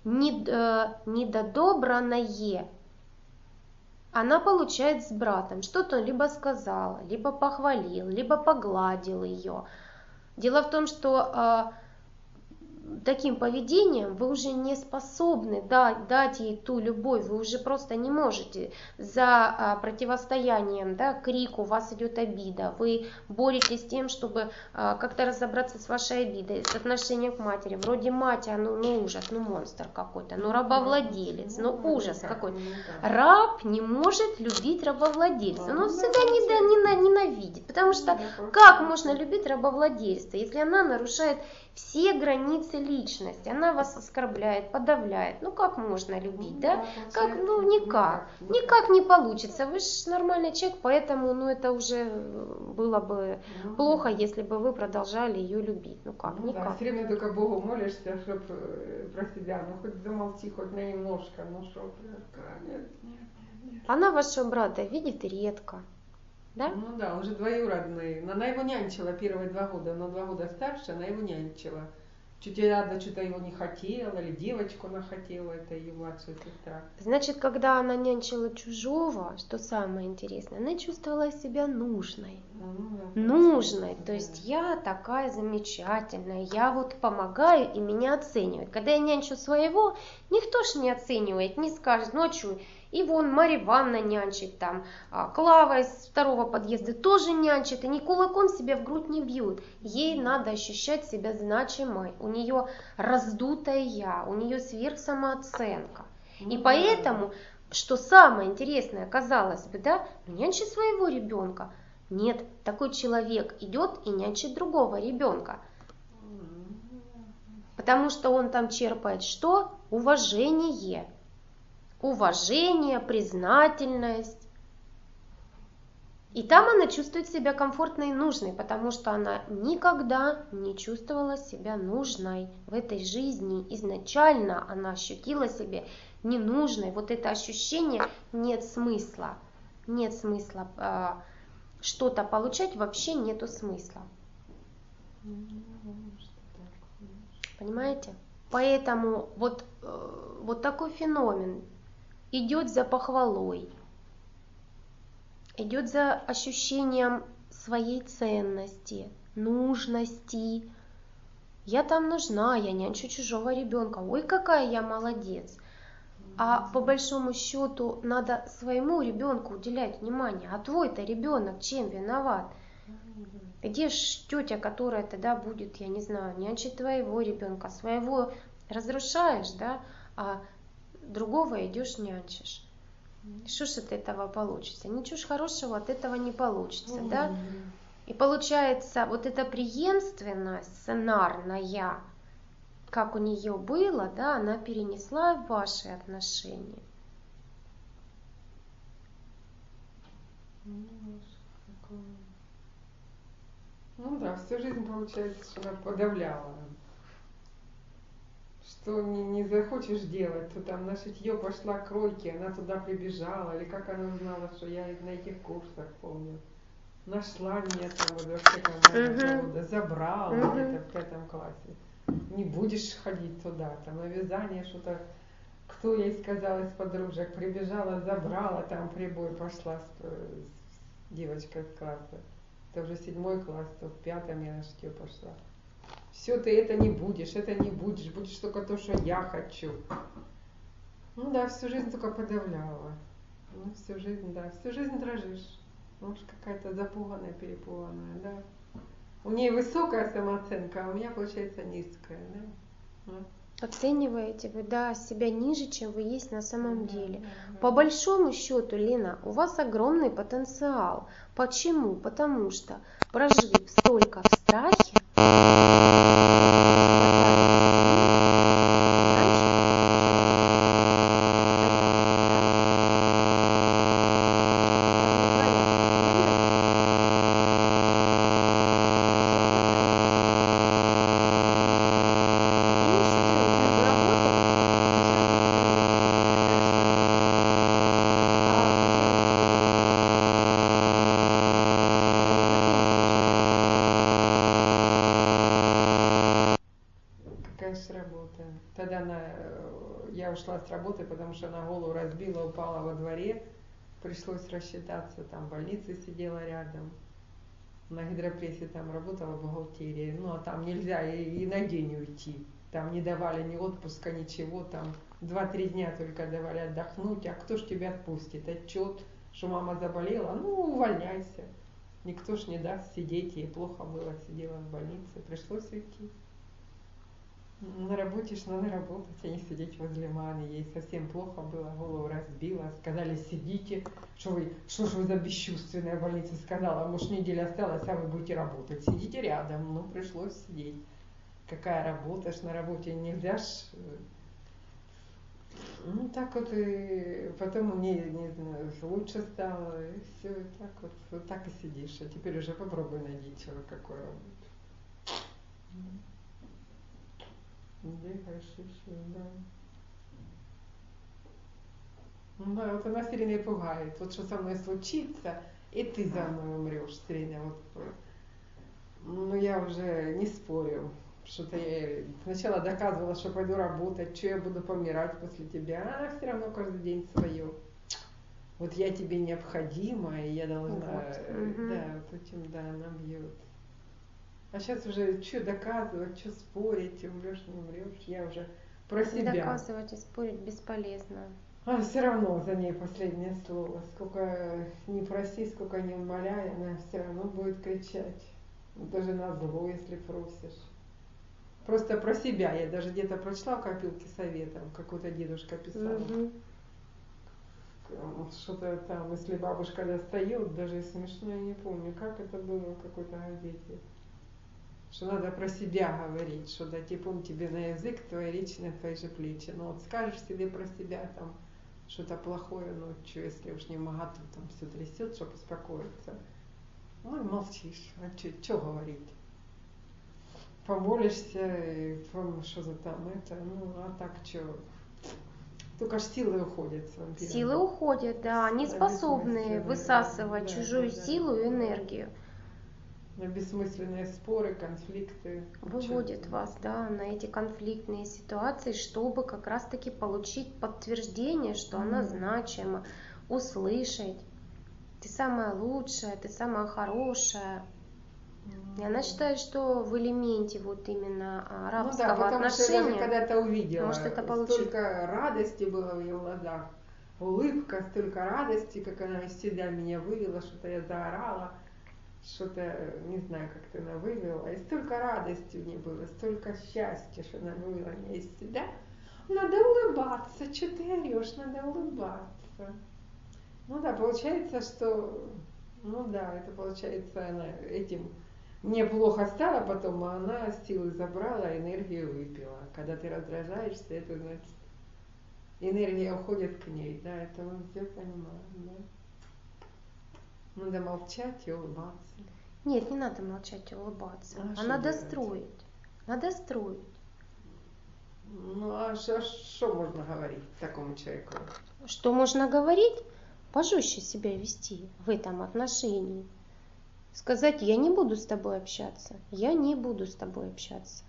недодобранное она получает с братом. Что-то он либо сказал, либо похвалил, либо погладил ее. Дело в том, что таким поведением вы уже не способны дать ей ту любовь, вы уже просто не можете. За противостоянием, да, крику у вас идет обида, вы боретесь с тем, чтобы как-то разобраться с вашей обидой, с отношением к матери. Вроде мать, ну ужас, ну монстр какой-то, ну рабовладелец, ну ужас какой-то. Раб не может любить рабовладельца, он всегда ненавидит, потому что как можно любить рабовладельца, если она нарушает все границы личности, она вас оскорбляет, подавляет. Ну как можно любить, да? Как, ну никак не получится. Вы же нормальный человек, поэтому, ну это уже было бы плохо, если бы вы продолжали ее любить. Ну как, никак. Да, все время только Богу молишься, чтобы про себя, ну хоть замолчи, хоть на немножко, ну что, нет. Она вашего брата видит редко. Да? Ну да, он же двоюродный. Она его нянчила первые 2 года, но 2 года старше, она его нянчила. Чуть рада что-то его не хотела, или девочку она хотела, это ее младшая сестра. Значит, когда она нянчила чужого, что самое интересное, она чувствовала себя нужной. Нужной, то есть я такая замечательная, я вот помогаю и меня оценивают. Когда я нянчу своего, никто ж не оценивает, не скажет, ночью и вон Марья Ивановна нянчит, там, Клава из 2-го подъезда тоже нянчит, и ни кулаком себя в грудь не бьют. Ей надо ощущать себя значимой, у нее раздутое я, у нее сверхсамооценка. И поэтому, что самое интересное, казалось бы, да, нянчи своего ребенка. Нет, такой человек идет и нянчит другого ребенка. Потому что он там черпает что? Уважение. Уважение, признательность. И там она чувствует себя комфортно и нужной, потому что она никогда не чувствовала себя нужной в этой жизни. Изначально она ощутила себя ненужной. Вот это ощущение нет смысла. Нет смысла что-то получать, вообще нету смысла. Понимаете? Поэтому вот такой феномен идет за похвалой, идет за ощущением своей ценности, нужности. Я там нужна, я нянчу чужого ребенка, ой, какая я молодец. А по большому счету надо своему ребенку уделять внимание. А твой-то ребенок чем виноват? Где ж тетя, которая тогда будет, я не знаю, нянчить твоего ребенка, своего разрушаешь, да, а другого идешь нянчишь. Что ж от этого получится? Ничего ж хорошего от этого не получится, да? И получается, вот эта преемственность сценарная, как у нее было, да, она перенесла в ваши отношения. Ну да, всю жизнь получается, что она подавляла. Что не захочешь делать, то там на шитье пошла к Ройке, она туда прибежала, или как она узнала, что я на этих курсах, помню. Нашла меня там вот вообще года, забрала где-то в 5 классе. Не будешь ходить туда, там на вязание что-то, кто ей сказал из подружек, прибежала, забрала, там прибой пошла с девочкой в классе. Это уже 7 класс, то в 5 я на шитье пошла. Все, ты это не будешь будешь только то, что я хочу. Ну да, всю жизнь только подавляла. Ну, всю жизнь дрожишь. Ну уж какая-то запуганная, перепуганная, да. У нее высокая самооценка, а у меня получается низкая, да? Вот. Оцениваете вы, да, себя ниже, чем вы есть на самом Да, деле. да. По большому счету, Лена, у вас огромный потенциал. Почему? Потому что, прожив столько в страхе, Какая же работа. Тогда я ушла с работы, потому что она голову разбила, упала во дворе. Пришлось рассчитаться, там в больнице сидела рядом. На гидропрессе там работала в бухгалтерии. Ну, а там нельзя и на день уйти. Там не давали ни отпуска, ничего. Там 2-3 дня только давали отдохнуть. А кто ж тебя отпустит? Отчет, что мама заболела? Ну, увольняйся. Никто ж не даст сидеть. Ей плохо было, сидела в больнице. Пришлось уйти. На работе ж надо работать, а не сидеть возле мамы. Ей совсем плохо было, голову разбила. Сказали, сидите. Что ж вы за бесчувственная, в больнице сказала, может, неделя осталась, а вы будете работать. Сидите рядом. Ну, пришлось сидеть. Какая работа ж на работе, нельзя ж. Ну, так вот и потом не знаю, лучше стало. И все, и так вот так и сидишь. А теперь уже попробуй найти человек, какой работает. Бегаешь еще, да. Ну да, вот она все время пугает. Вот что со мной случится, и ты за мной умрешь все время. Вот. Ну я уже не спорю. Что-то я ей сначала доказывала, что пойду работать, что я буду помирать после тебя. А она все равно каждый день свое. Вот я тебе необходима, и я должна. Вот. Да, вот этим, да, она бьет. А сейчас уже что доказывать, что спорить, умрешь, не умрешь. Я уже про себя. Доказывать и спорить бесполезно. А все равно за ней последнее слово. Сколько не проси, сколько не умоляй, она все равно будет кричать. Даже на зло, если просишь. Просто про себя. Я даже где-то прочла в копилке советов, какой-то дедушка писал. Что-то там, если бабушка достает, даже смешно, я не помню, как это было в какой-то газете. Что надо про себя говорить, что дать ипум тебе на язык, твои речи на твои же плечи. Но вот скажешь себе про себя там что-то плохое, ну что, если уж не могату, там все трясет, чтобы успокоиться. Ну и молчишь, а что говорить? Помолишься, что-то там это, ну а так что? Только ж силы уходят с вампиром. Силы уходят, да, они способны высасывать чужую силу и энергию. На бессмысленные споры, конфликты. Выводит вас, да, на эти конфликтные ситуации, чтобы как раз-таки получить подтверждение, что она значима, услышать. Ты самая лучшая, ты самая хорошая. И она считает, что в элементе вот именно рабского потому что я даже отношения когда-то увидела, может это получить. столько радости было в ее глазах, улыбка, столько радости, как она из себя меня вывела, что-то я заорала, что-то, не знаю, как-то она вывела, и столько радости в ней было, столько счастья, что она вывела меня из себя. Надо улыбаться, что ты орешь, надо улыбаться. Ну да, получается, что, ну да, это получается она этим. Мне плохо стало потом, а она силы забрала, энергию выпила. Когда ты раздражаешься, это значит, энергия уходит к ней, да, это мы все понимаем, да. Надо молчать и улыбаться. Нет, не надо молчать и улыбаться. Надо строить. Надо строить. Ну а что можно говорить такому человеку? Что можно говорить? Пожестче себя вести в этом отношении. Сказать, я не буду с тобой общаться. Я не буду с тобой общаться.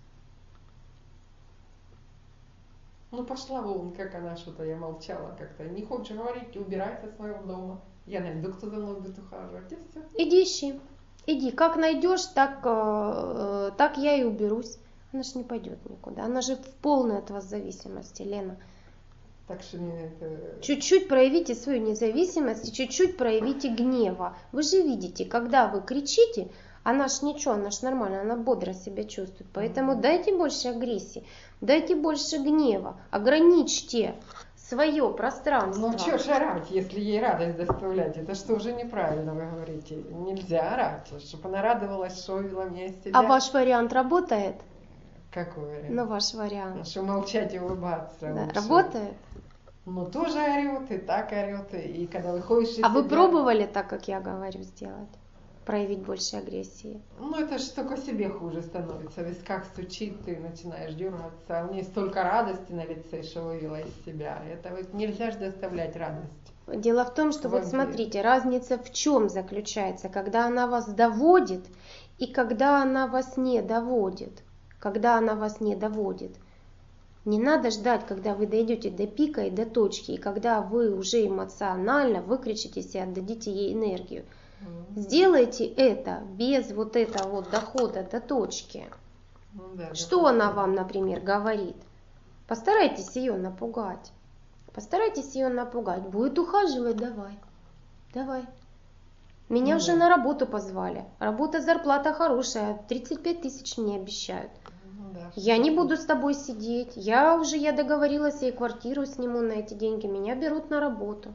Ну пошла вон, как она что-то, я молчала как-то. Не хочешь говорить, убирайся с моего дома. Я найду, кто за мной будет ухаживать, и все. Иди ищи. Иди, как найдешь, так я и уберусь. Она же не пойдет никуда. Она же в полной от вас зависимости, Лена. Так что не это... Чуть-чуть проявите свою независимость и чуть-чуть проявите гнева. Вы же видите, когда вы кричите, Она ж ничего, она ж нормально, она бодро себя чувствует. Поэтому дайте больше агрессии, дайте больше гнева, ограничьте свое пространство. Ну что ж орать, если ей радость доставлять? Это что уже неправильно вы говорите. Нельзя орать, чтобы она радовалась, что увидела меня из себя. А ваш вариант работает? Какой вариант? Ну, ваш вариант. Что молчать и улыбаться. Да, лучше. работает? Ну, тоже орет, и так орет, и когда выходишь из А вы себя- пробовали так, как я говорю, сделать? Проявить больше агрессии? Ну, это же только себе хуже становится. В висках стучит, ты начинаешь дергаться. А у нее столько радости на лице, что вывела из себя. Это вот нельзя же доставлять радость. Дело в том, что вот Вампир. смотрите, разница в чем заключается, когда она вас доводит и когда она вас не доводит. Когда она вас не доводит. Не надо ждать, когда вы дойдете до пика и до точки, и когда вы уже эмоционально выкричитесь и отдадите ей энергию. Сделайте это без вот этого вот дохода до точки. Ну, да, Что да. она вам, например, говорит? Постарайтесь ее напугать. Постарайтесь ее напугать. Будет ухаживать, давай. Давай. Меня Ну уже да. на работу позвали. Работа, зарплата хорошая. 35 тысяч мне обещают. Ну, да. Я не буду с тобой сидеть. Я договорилась, я и квартиру сниму на эти деньги. Меня берут на работу.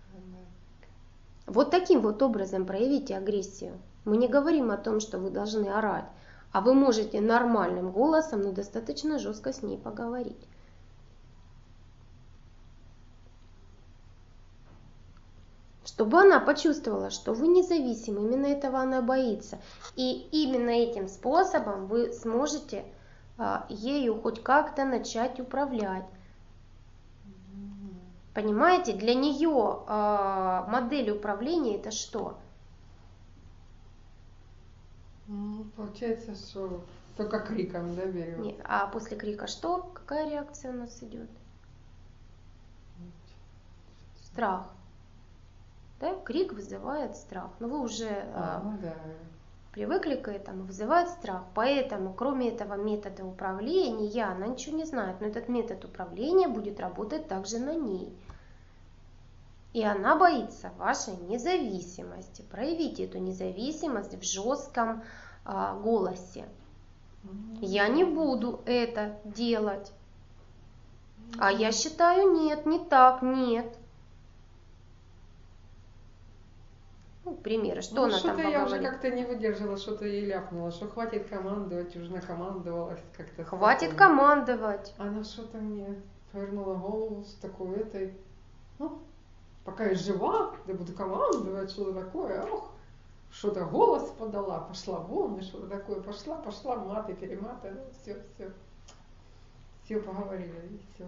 Вот таким вот образом проявите агрессию. Мы не говорим о том, что вы должны орать, а вы можете нормальным голосом, но достаточно жестко с ней поговорить. Чтобы она почувствовала, что вы независимы, именно этого она боится. И именно этим способом вы сможете ею хоть как-то начать управлять. Понимаете, для нее модель управления это что? Ну, получается, что только криком, да, берет? Нет, а после крика что? Какая реакция у нас идет? Страх. Да? Крик вызывает страх. Но вы уже Ну, да. привыкли к этому, вызывает страх. Поэтому, кроме этого метода управления, она ничего не знает, но этот метод управления будет работать также на ней. И она боится вашей независимости. Проявите эту независимость в жестком голосе. Я не буду это делать. А я считаю, нет, не так, нет. Ну, примеры, что она там что-то я уже поговорит? как-то не выдержала, что-то ей ляпнула, что хватит командовать, уже накомандовалась как-то. Хватит спокойно. командовать. Она что-то мне повернула голову с такой этой, ну, пока я жива, я буду командовать, что-то такое, ох, что-то голос подала, пошла вон, и что-то такое, пошла, маты, перематы, ну, все поговорили, и все.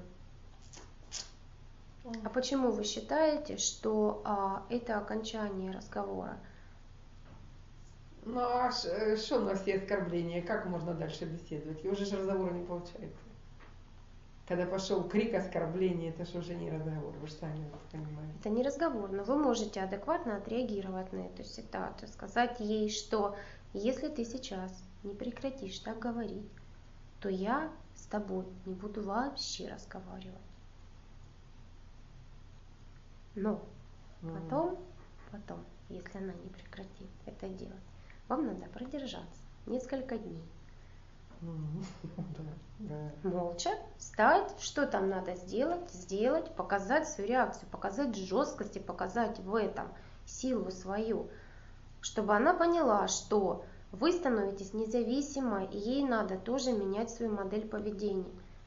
А почему вы считаете, что это окончание разговора? Ну, а что на все оскорбления, как можно дальше беседовать? И уже же разговора не получается. Когда пошел крик оскорбления, это же уже не разговор, вы же сами понимаете. Это не разговор, но вы можете адекватно отреагировать на эту ситуацию, сказать ей, что если ты сейчас не прекратишь так говорить, то я с тобой не буду вообще разговаривать. Но потом, если она не прекратит это делать, вам надо продержаться несколько дней. Молча встать, что там надо сделать, показать свою реакцию, показать жесткость и показать в этом силу свою, чтобы она поняла, что вы становитесь независимой, и ей надо тоже менять свою модель поведения.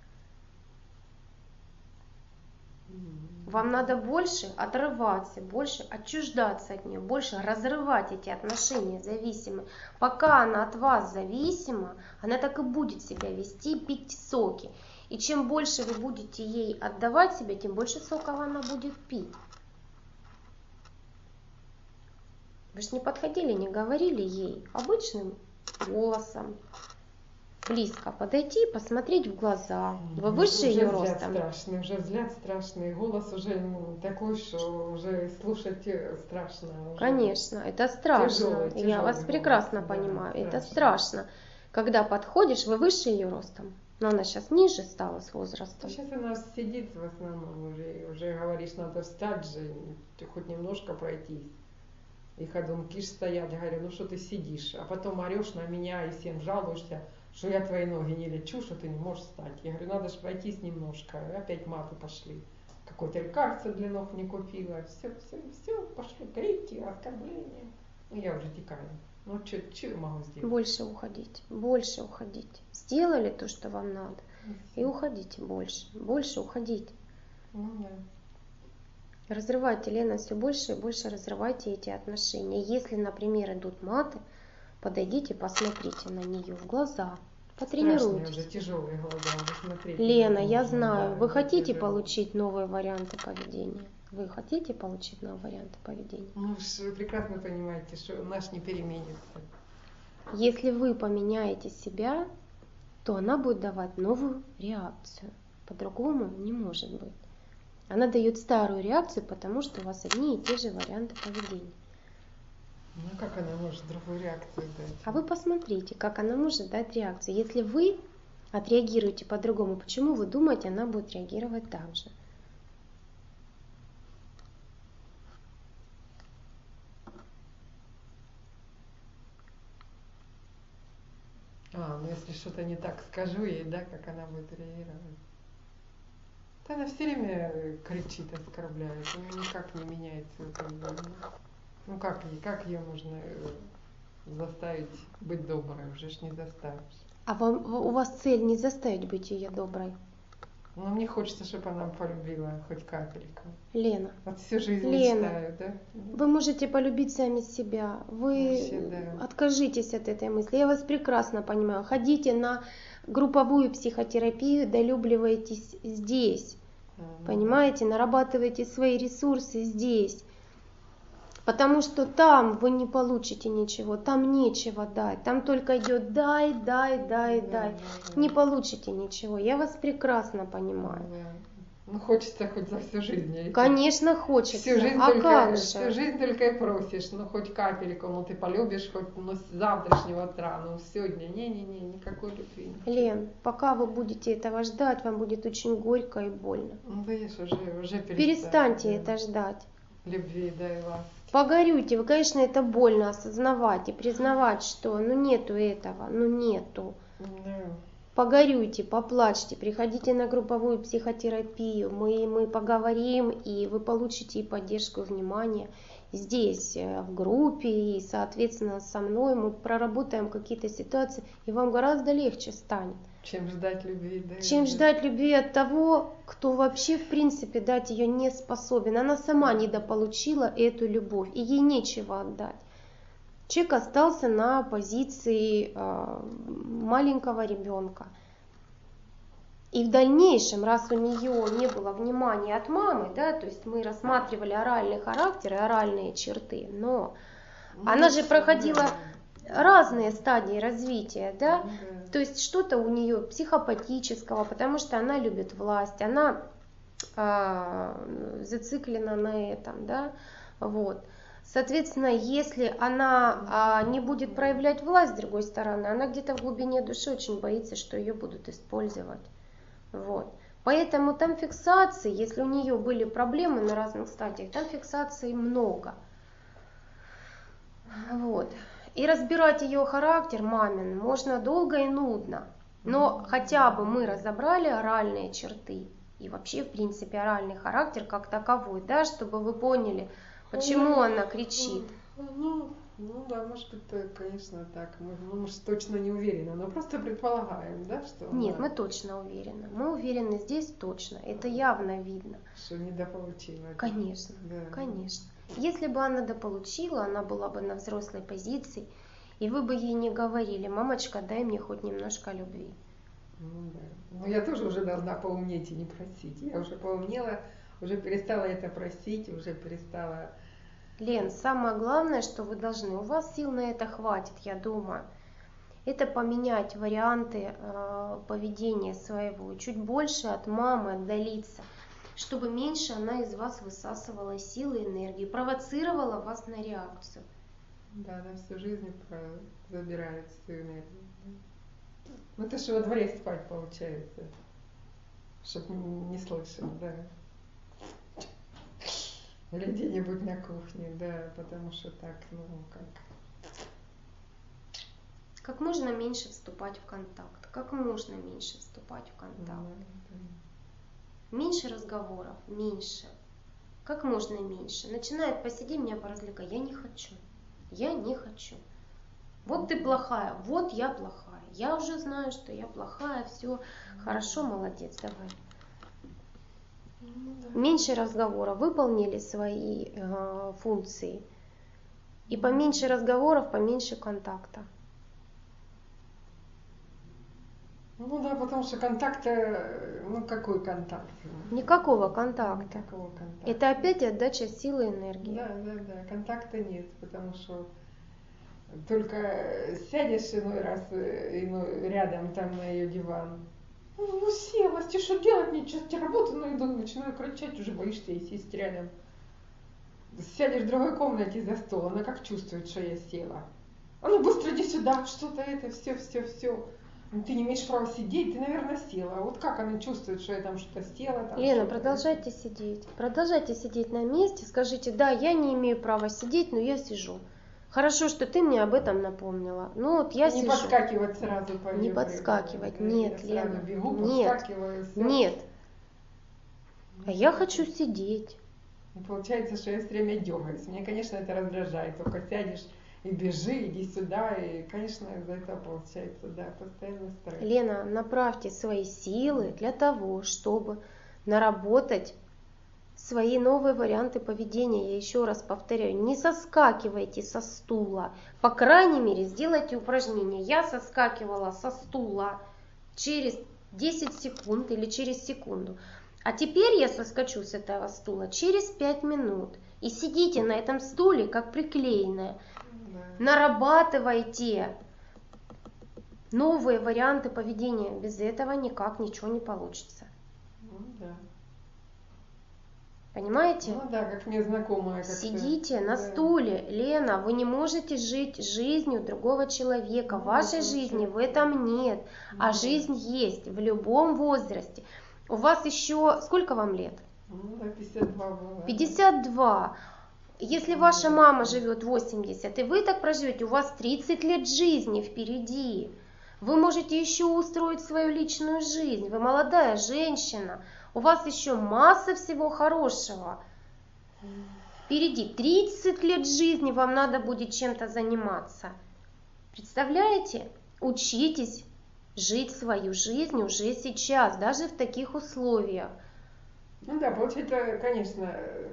Вам надо больше отрываться, больше отчуждаться от нее, больше разрывать эти отношения зависимые. Пока она от вас зависима, она так и будет себя вести, пить соки. И чем больше вы будете ей отдавать себя, тем больше соков она будет пить. Вы же не подходили, не говорили ей обычным голосом. Близко подойти и посмотреть в глаза. Вы выше ее ростом. Уже взгляд страшный, голос уже такой, что уже слушать страшно. Уже. Конечно, это страшно. Тяжелый Я вас голос, прекрасно да, понимаю. страшно. Это страшно. Когда подходишь, вы выше ее ростом. Но она сейчас ниже стала с возрастом. Сейчас она сидит в основном уже говоришь, надо встать же, хоть немножко пройтись. И ходунки ж стоят, я говорю, ну что ты сидишь, а потом орешь на меня и всем жалуешься, что я твои ноги не лечу, что ты не можешь встать. Я говорю, надо же пройтись немножко. И опять маты пошли. Какое-то лекарство для ног не купила. Все, пошли крики, оскорбления. Ну, я уже текаю. Ну, что я могу сделать? Больше уходите, больше уходите. Сделали то, что вам надо, и уходите больше, больше уходите. Ну, да. Разрывайте, Лена, все больше и больше разрывайте эти отношения. Если, например, идут маты, подойдите, посмотрите на нее в глаза, потренируйтесь. Страшные уже, тяжелые глаза, уже смотреть. Лена, я невозможно, знаю, да, вы это хотите тяжело. получить новые варианты поведения? Вы хотите получить новые варианты поведения? Ну, вы прекрасно понимаете, что наш не переменится. Если вы поменяете себя, то она будет давать новую реакцию. По-другому не может быть. Она дает старую реакцию, потому что у вас одни и те же варианты поведения. Ну, как она может другую реакцию дать? А вы посмотрите, как она может дать реакцию. Если вы отреагируете по-другому, почему вы думаете, она будет реагировать так же? Ну если что-то не так скажу ей, да, как она будет реагировать. Да она все время кричит, оскорбляет, ну никак не меняется это. Ну как ее можно заставить быть доброй, уже ж не заставишь. А у вас цель не заставить быть ее доброй? Но мне хочется, чтобы она полюбила хоть капельку. Лена. Вот всю жизнь Лена, мечтаю, да? вы можете полюбить сами себя. Вы Вообще, да. откажитесь от этой мысли. Я вас прекрасно понимаю. Ходите на групповую психотерапию, долюбливайтесь здесь. Понимаете, нарабатывайте свои ресурсы здесь. Потому что там вы не получите ничего, там нечего дать. Там только идет дай. Не получите ничего. Я вас прекрасно понимаю. Ну хочется хоть за всю жизнь. Конечно, хочется. Всю жизнь, Всю жизнь только и просишь, ну хоть капельку, ну ты полюбишь хоть с завтрашнего утра, ну сегодня, никакой любви. Лен, пока вы будете этого ждать, вам будет очень горько и больно. Ну видишь, уже перестаньте это ждать. Любви, да, и ласки. Погорюйте, вы, конечно, это больно осознавать и признавать, что нету этого, нету. Да. Погорюйте, поплачьте, приходите на групповую психотерапию, мы поговорим, и вы получите и поддержку, и внимание здесь, в группе, и, соответственно, со мной мы проработаем какие-то ситуации, и вам гораздо легче станет. Чем ждать любви, да? Чем ждать любви от того, кто вообще, в принципе, дать ее не способен. Она сама недополучила эту любовь, и ей нечего отдать. Человек остался на позиции маленького ребенка. И в дальнейшем, раз у нее не было внимания от мамы, да, то есть мы рассматривали оральный характер и оральные черты, но она же проходила разные стадии развития, да, то есть что-то у нее психопатического, потому что она любит власть, она зациклена на этом, да, вот. Соответственно, если она не будет проявлять власть, с другой стороны, она где-то в глубине души очень боится, что ее будут использовать. Вот. Поэтому там фиксации, если у нее были проблемы на разных стадиях, там фиксаций много. Вот. И разбирать ее характер мамин можно долго и нудно. Но хотя бы мы разобрали оральные черты и вообще, в принципе, оральный характер как таковой, да, чтобы вы поняли, почему она кричит. Ну да, может быть, конечно, так. Мы точно не уверены, но просто предполагаем, да, что... Нет, мы точно уверены. Мы уверены здесь точно. Это явно видно. Что недополучила. Конечно, да. Конечно. Если бы она дополучила, она была бы на взрослой позиции, и вы бы ей не говорили: мамочка, дай мне хоть немножко любви. Ну да. Ну я тоже уже должна поумнеть и не просить. Я уже поумнела, уже перестала это просить, уже перестала... Лен, самое главное, что вы должны, у вас сил на это хватит, я думаю, это поменять варианты поведения своего, чуть больше от мамы отдалиться, чтобы меньше она из вас высасывала силы и энергии, провоцировала вас на реакцию. Да, она всю жизнь забирает всю энергию. Ну это же во дворе спать получается, чтобы не слышал, да. Или где-нибудь на кухне, да, потому что так, ну, как... Как можно меньше вступать в контакт. Как можно меньше вступать в контакт. Меньше разговоров, меньше. Как можно меньше. Начинает посиди, меня поразвлекай. Я не хочу. Я не хочу. Вот ты плохая, вот я плохая. Я уже знаю, что я плохая, все хорошо, молодец, давай. Меньше разговоров, выполнили свои функции. И поменьше разговоров, поменьше контакта. Ну да, потому что контакта, ну какой контакт? Никакого контакта. Никакого контакта. Это опять отдача силы и энергии. Да, контакта нет, потому что только сядешь иной раз рядом там на ее диван. Ну села, тебе что делать, нечего, тебе работу найду, начинаю кричать, уже боишься и сесть рядом. Сядешь в другой комнате за стол, она как чувствует, что я села. А ну быстро иди сюда, что-то это, все. Ты не имеешь права сидеть, ты, наверное, села. Вот как она чувствует, что я там что-то села? Там Лена, что-то... продолжайте сидеть. Продолжайте сидеть на месте. Скажите, да, я не имею права сидеть, но я сижу. Хорошо, что ты мне об этом напомнила. Ну вот я не сижу. Не подскакивать сразу по Не подскакивать, нет, я Лена. Бегу, нет, нет. А я хочу сидеть. И получается, что я все время дергаюсь. Мне, конечно, это раздражает. Только сядешь и бежи, иди сюда. И, конечно, из-за этого получается, да, постоянно стресс. Лена, направьте свои силы для того, чтобы наработать свои новые варианты поведения. Я еще раз повторяю, не соскакивайте со стула. По крайней мере, сделайте упражнение. Я соскакивала со стула через 10 секунд или через секунду. А теперь я соскочу с этого стула через 5 минут. И сидите на этом стуле, как приклеенная. Нарабатывайте новые варианты поведения. Без этого никак ничего не получится. Да. Понимаете? Ну да, как мне знакомая. Сидите на стуле. Лена, вы не можете жить жизнью другого человека. Вашей жизни в этом нет. А жизнь есть в любом возрасте. У вас еще... Сколько вам лет? Ну да, 52 было. 52. Если ваша мама живет 80, и вы так проживете, у вас 30 лет жизни впереди. Вы можете еще устроить свою личную жизнь. Вы молодая женщина. У вас еще масса всего хорошего. Впереди 30 лет жизни вам надо будет чем-то заниматься. Представляете? Учитесь жить свою жизнь уже сейчас, даже в таких условиях. Ну да, получается, конечно,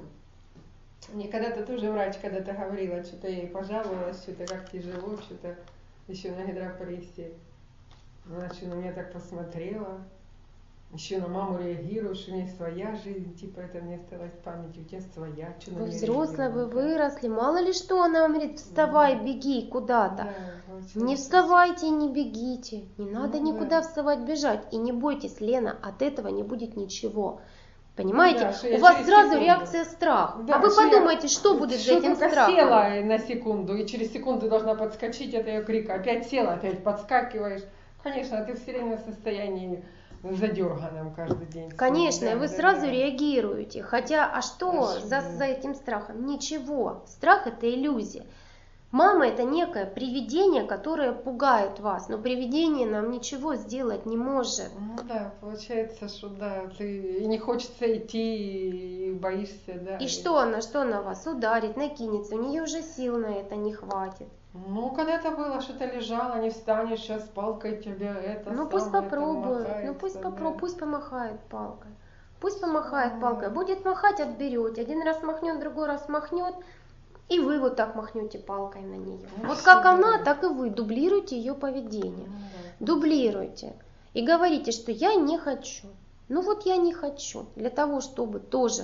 мне когда-то тоже врач когда-то говорила, что-то ей пожаловалась, что-то как тяжело, что-то еще на гидропрессии. Она что на меня так посмотрела, еще на маму реагируешь, у меня своя жизнь, типа это мне осталось в памяти, у тебя своя. Что вы взрослая, вы выросли, мало ли что она вам говорит, вставай, беги куда-то. Да, не вставайте и не бегите, не надо никуда вставать, бежать. И не бойтесь, Лена, от этого не будет ничего. Понимаете? У вас сразу реакция страх. Да, а вы подумайте, что будет за этим страхом. Села на секунду, и через секунду должна подскочить от ее крика. Опять села, опять подскакиваешь. Конечно, ты все время в состоянии задерганном каждый день. Конечно, и вы сразу реагируете. Хотя, а что за этим страхом? Ничего. Страх — это иллюзия. Мама — это некое привидение, которое пугает вас, но привидение нам ничего сделать не может. Ну да, получается, что да, ты не хочется идти и боишься, да. И что она вас ударит, накинется, у нее уже сил на это не хватит. Ну, когда-то было, что-то лежало, не встанешь, сейчас палкой тебе это. Ну пусть попробует, пусть помахает палкой. Пусть помахает палкой, будет махать, отберете. Один раз махнет, другой раз махнет. И вы вот так махнете палкой на нее. Вот как она, так и вы. Дублируйте ее поведение. Дублируйте. И говорите, что я не хочу. Ну вот я не хочу. Для того, чтобы тоже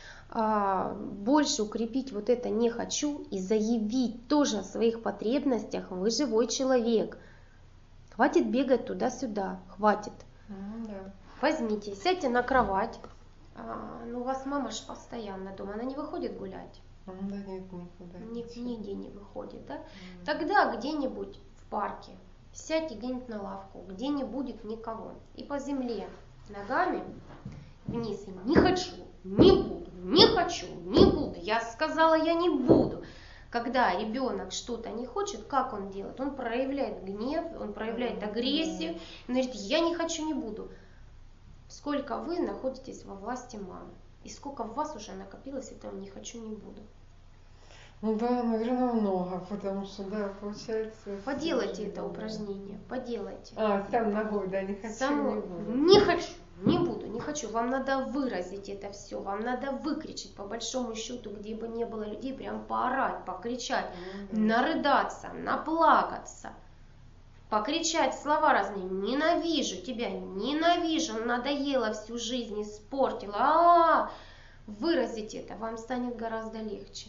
больше укрепить вот это не хочу и заявить тоже о своих потребностях, вы живой человек. Хватит бегать туда-сюда. Хватит. Возьмите, сядьте на кровать. Ну у вас мама же постоянно дома. Она не выходит гулять. Да нет, никуда. Нигде не выходит, да? Тогда где-нибудь в парке сядьте где-нибудь на лавку, где не будет никого. И по земле ногами вниз ему. Не хочу, не буду, не хочу, не буду. Я сказала, я не буду. Когда ребенок что-то не хочет, как он делает? Он проявляет гнев, он проявляет агрессию, он говорит, я не хочу, не буду. Сколько вы находитесь во власти мамы? И сколько в вас уже накопилось этого не хочу, не буду? Ну да, наверное, много, потому что, да, получается... Поделайте это упражнение, поделайте. Сам ногой, да, не хочу, Само, не буду. не хочу, не буду, не хочу. Вам надо выразить это все, вам надо выкричать, по большому счету, где бы не было людей, прям поорать, покричать, нарыдаться, наплакаться, покричать слова разные. Ненавижу тебя, ненавижу, надоело всю жизнь, испортила. Выразить это, вам станет гораздо легче.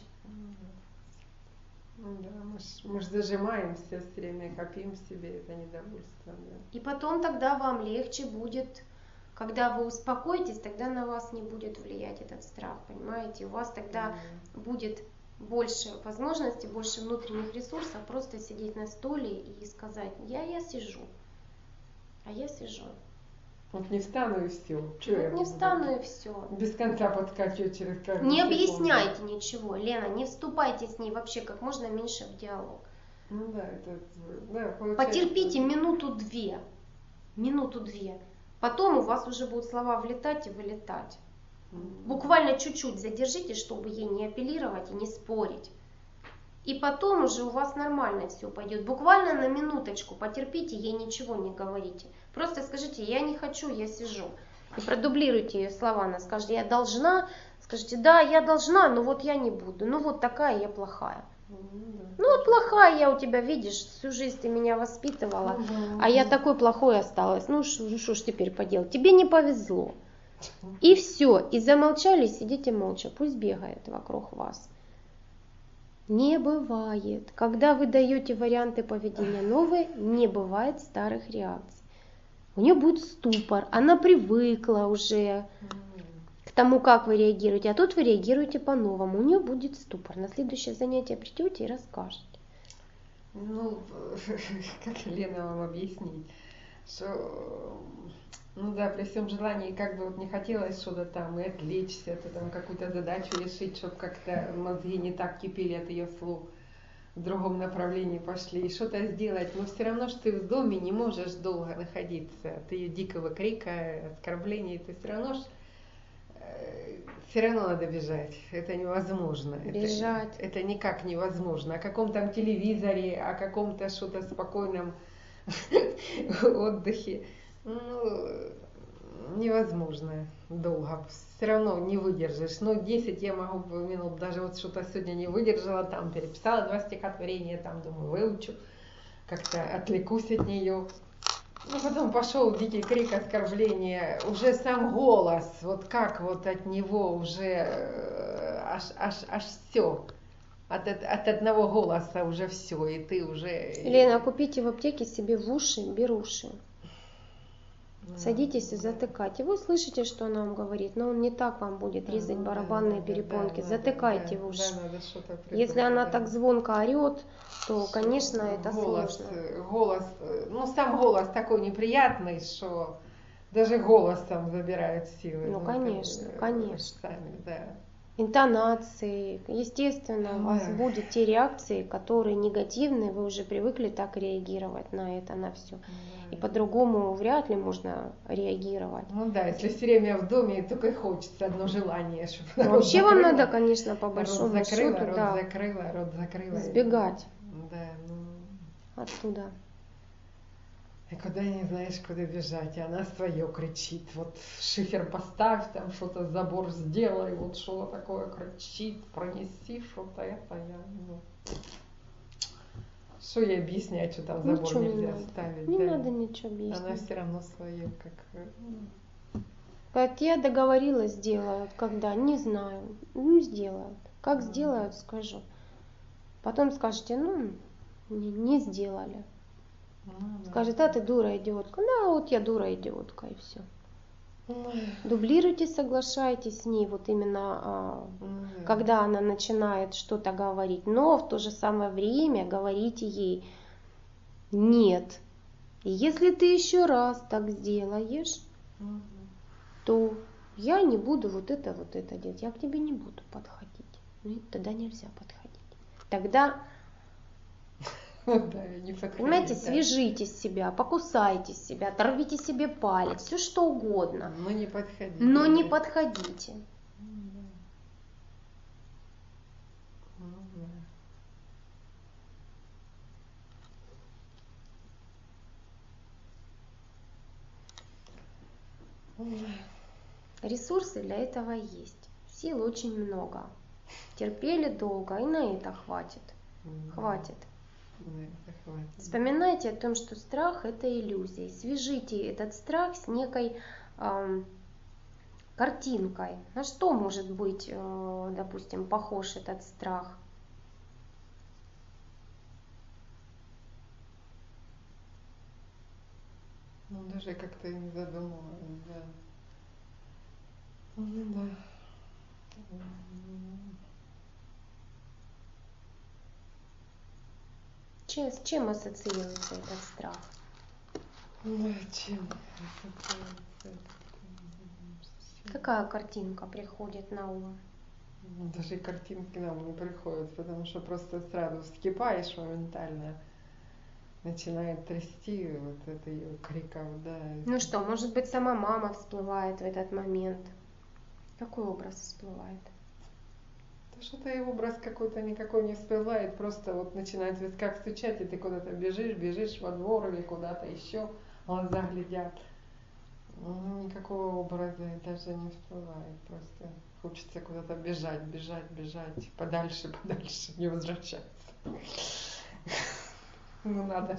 Да, мы же зажимаемся все время, копим в себе это недовольство. Да. И потом тогда вам легче будет, когда вы успокоитесь, тогда на вас не будет влиять этот страх, понимаете? У вас тогда будет больше возможностей, больше внутренних ресурсов просто сидеть на стуле и сказать, я сижу, а я сижу. Вот не встану и все. Не встану и все. Без конца подскочу через каждую Не секунду. объясняйте ничего, Лена, не вступайте с ней вообще как можно меньше в диалог. Ну да, это, да, получается... Потерпите минуту-две. Минуту-две. Потом у вас уже будут слова влетать и вылетать. Буквально чуть-чуть задержите, чтобы ей не апеллировать и не спорить. И потом уже у вас нормально все пойдет. Буквально на минуточку потерпите, ей ничего не говорите. Просто скажите, я не хочу, я сижу. И продублируйте ее слова. Она скажет, я должна. Скажите, да, я должна, но вот я не буду. Ну вот такая я плохая. Ну вот плохая я у тебя, видишь, всю жизнь ты меня воспитывала, а я такой плохой осталась. Ну что ж теперь поделать? Тебе не повезло. И все. И замолчали, сидите молча. Пусть бегает вокруг вас. Не бывает. Когда вы даете варианты поведения новые, не бывает старых реакций. У нее будет ступор, она привыкла уже к тому, как вы реагируете, а тут вы реагируете по-новому. У нее будет ступор. На следующее занятие придете и расскажете. Ну, как Лена вам объяснить, что, ну да, при всем желании, как бы вот не хотелось что-то там и отвлечься, это там какую-то задачу решить, чтобы как-то мозги не так кипели от ее слов, в другом направлении пошли, и что-то сделать, но все равно, что ты в доме не можешь долго находиться от ее дикого крика, оскорблений, ты все равно надо бежать, это невозможно. Бежать. Это никак невозможно. О каком там телевизоре, о каком-то что-то спокойном отдыхе, ну, невозможно долго. Все равно не выдержишь. Ну, 10 я могу минут, даже вот что-то сегодня не выдержала, там переписала 2 стихотворения, там, думаю, выучу, как-то отвлекусь от нее. Ну, потом пошел дикий крик, оскорбление, уже сам голос, вот как вот от него уже аж все. От одного голоса уже все, и ты уже... Лена, купите в аптеке себе в уши беруши. Садитесь и затыкайте. Вы слышите, что она вам говорит, но он не так вам будет резать барабанные перепонки. Затыкайте в уши. Если она так звонко орет, то, конечно, это сложно. Голос, ну сам голос такой неприятный, что даже голосом забирают силы. Ну, конечно, конечно. Сами, да. Интонации. Естественно, у вас будут те реакции, которые негативные, вы уже привыкли так реагировать на это, на все. И по-другому вряд ли можно реагировать. Ну да, если все время в доме, только и хочется одно желание, чтобы вообще вам надо, конечно, по большому счету, рот закрыла. Сбегать. Да, ну... Оттуда. И куда не знаешь, куда бежать, и она свое кричит, вот шифер поставь, там что-то забор сделай, вот что такое кричит, пронеси что-то это, я, ну... Что ей объяснять, что там забор ничего нельзя не надо. ставить? Не да? надо ничего объяснять. Она все равно свое, как я договорилась, сделают, когда, не знаю, ну сделают. Как сделают, скажу. Потом скажете, ну, не сделали. Скажет, а ты дура, идиотка. Да, вот я дура, идиотка, и все. Дублируйте, соглашайтесь с ней, вот именно когда она начинает что-то говорить. Но в то же самое время говорите ей нет. И если ты еще раз так сделаешь, то я не буду вот это делать, я к тебе не буду подходить. Ну и тогда нельзя подходить. Тогда, понимаете, свяжите себя, покусайте себя, оторвите себе палец, все что угодно. Но не подходите. Но не подходите. Ресурсы для этого есть. Сил очень много. Терпели долго, и на это хватит. Хватит. Вспоминайте о том, что страх — это иллюзия. Свяжите этот страх с некой картинкой. На что может быть, допустим, похож этот страх? Ну, даже как-то не задумывалась, да. Ну, да. С чем ассоциируется этот страх? Да, чем? Какая картинка приходит на ум? Даже картинки на ум не приходят, потому что просто сразу вскипаешь моментально. Начинает трясти вот это ее криков, да. Ну что, может быть, сама мама всплывает в этот момент? Какой образ всплывает? То что-то и образ какой-то никакой не всплывает, просто вот начинает в висках стучать, и ты куда-то бежишь во двор или куда-то еще, глаза глядят. Ну, никакого образа даже не всплывает, просто хочется куда-то бежать, подальше, не возвращаться. Ну надо ж.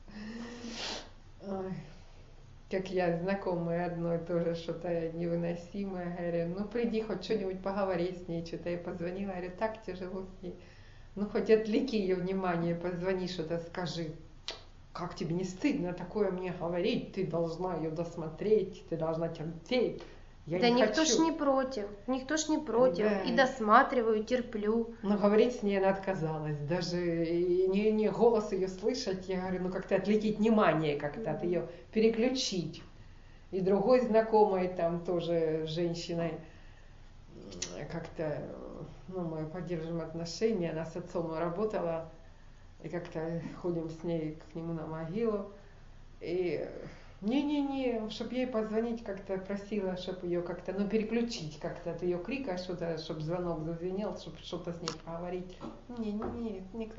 Ой. Как я знакомая одной тоже что-то невыносимое, говорю, ну приди хоть что-нибудь поговори с ней, что-то я позвонила, говорю, так тяжело с ней. Ну хоть отвлеки ее внимание, позвони, что-то скажи. Как тебе не стыдно такое мне говорить? Ты должна ее досмотреть, ты должна терпеть. Я да не никто хочу. ж не против, Да. И досматриваю, терплю. Но говорить с ней она отказалась. Даже не голос ее слышать, я говорю, ну как-то отвлекить внимание, как-то от ее переключить. И другой знакомой там тоже женщиной как-то, ну мы поддерживаем отношения, она с отцом работала, и как-то ходим с ней к нему на могилу. И не, чтобы ей позвонить, как-то просила, чтобы ее как-то, ну, переключить как-то от ее крика, что-то, чтобы звонок зазвенел, чтобы что-то с ней поговорить. Никто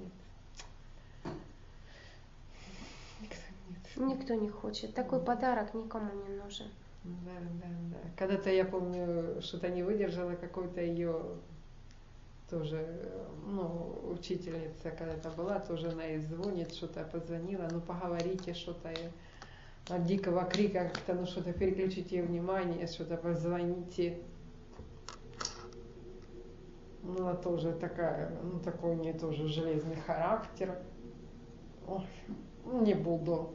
Никто не хочет. Такой подарок никому не нужен. Да. Когда-то я помню, что-то не выдержала, какой-то ее тоже, ну, учительница когда-то была, тоже она ей звонит, что-то позвонила, ну, поговорите, что-то. От дикого крика как-то, ну, что-то переключите внимание, что-то позвоните. Ну, она тоже такая, ну, такой у нее тоже железный характер. Ой, не буду.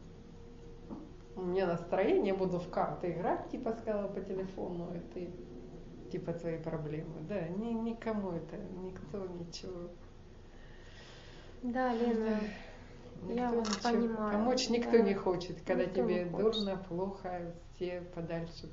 У меня настроение, буду в карты играть, типа сказала по телефону, и ты, типа, твои проблемы. Да, никому это, никто ничего. Да, Лена. Я вас понимаю. Помочь никто не хочет, когда никто тебе дурно, плохо, все подальше.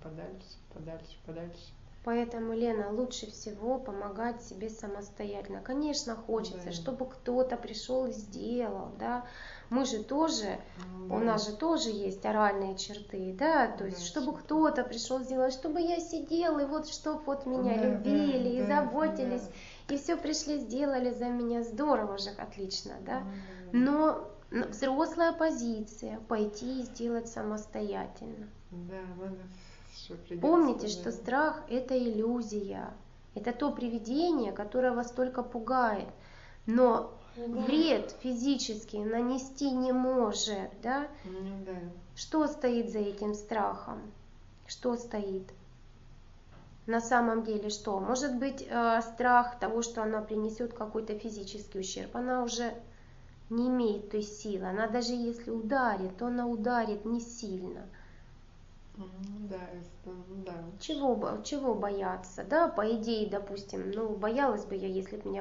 Поэтому, Лена, лучше всего помогать себе самостоятельно. Конечно, хочется, чтобы кто-то пришел и сделал, да. Мы же тоже, у нас же тоже есть оральные черты, да, то есть, чтобы кто-то пришел сделать, чтобы я сидела, и вот, чтобы вот меня любили и заботились, и все пришли, сделали за меня, здорово же, отлично, да. Но взрослая позиция пойти и сделать самостоятельно. Да, надо. Помните, что страх — это иллюзия, это то привидение, которое вас только пугает, но вред физически нанести не может, да? Что стоит за этим страхом? Что стоит? На самом деле что? Может быть, страх того, что она принесет какой-то физический ущерб, она уже не имеет той силы, она даже если ударит, то она ударит не сильно. Да. Чего бояться, да, по идее, допустим, ну, боялась бы я, если бы меня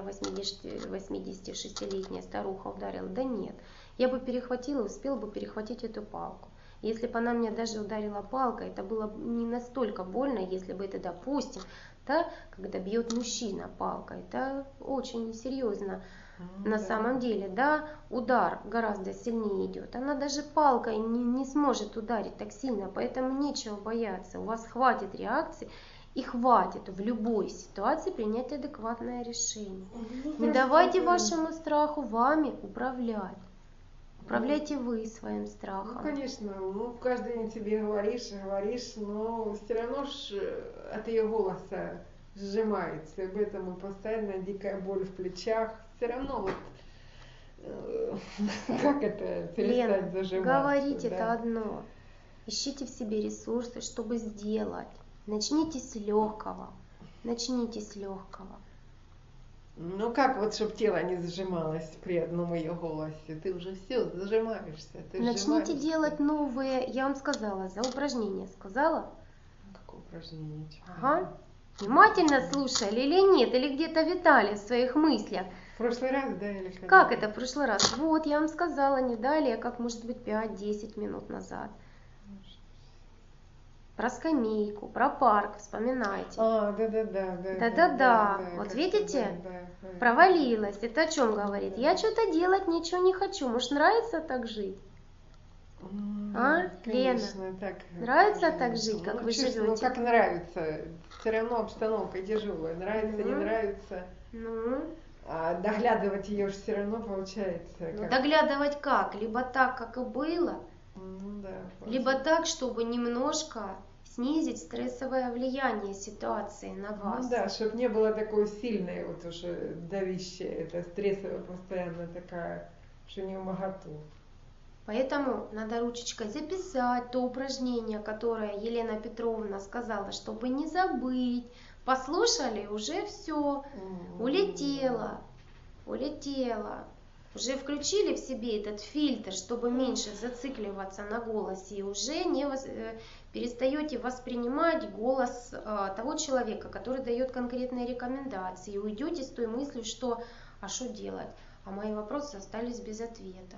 86-летняя старуха ударила, да нет, я бы перехватила, успела бы перехватить эту палку. Если бы она меня даже ударила палкой, это было бы не настолько больно, если бы это, допустим, да, когда бьет мужчина палкой, это очень серьезно. На самом деле, да, удар гораздо сильнее идет. Она даже палкой не сможет ударить так сильно, поэтому нечего бояться. У вас хватит реакции и хватит в любой ситуации принять адекватное решение. Не давайте вашему страху вами управлять. Управляйте вы своим страхом. Ну, конечно, каждый день тебе говоришь, но все равно от ее голоса сжимается, и поэтому постоянно дикая боль в плечах. Все равно вот как это перестать зажиматься? Говорить это одно. Ищите в себе ресурсы, чтобы сделать. Начните с легкого. Начните с легкого. Ну как вот, чтобы тело не зажималось при одном ее голосе? Ты уже все зажимаешься. Начните делать новые, я вам сказала, за упражнение сказала? Какое упражнение? Ага. Внимательно слушали или нет? Или где-то витали в своих мыслях? В прошлый раз, да, или когда? Как это в прошлый раз? Вот, я вам сказала не далее, как может быть 5-10 минут назад. Про скамейку, про парк вспоминайте. Да. Вот видите, провалилась. Это о чем говорит? Я что-то делать ничего не хочу. Может, нравится так жить? Конечно, Лена, так. Нравится так жить, как вы живете? Ну, как нравится. Все равно обстановка тяжелая. Нравится, не нравится. А доглядывать ее же все равно получается. Доглядывать как? Либо так, как и было, да, либо так, чтобы немножко снизить стрессовое влияние ситуации на вас. Ну да, чтобы не было такой сильной, вот уже давящей, это стрессовая постоянно такая, что не вмоготу. Поэтому надо ручечкой записать то упражнение, которое Елена Петровна сказала, чтобы не забыть. Послушали, уже все, улетело. Уже включили в себе этот фильтр, чтобы меньше зацикливаться на голосе, и уже не перестаете воспринимать голос того человека, который дает конкретные рекомендации, и уйдете с той мыслью, что а что делать, а мои вопросы остались без ответа.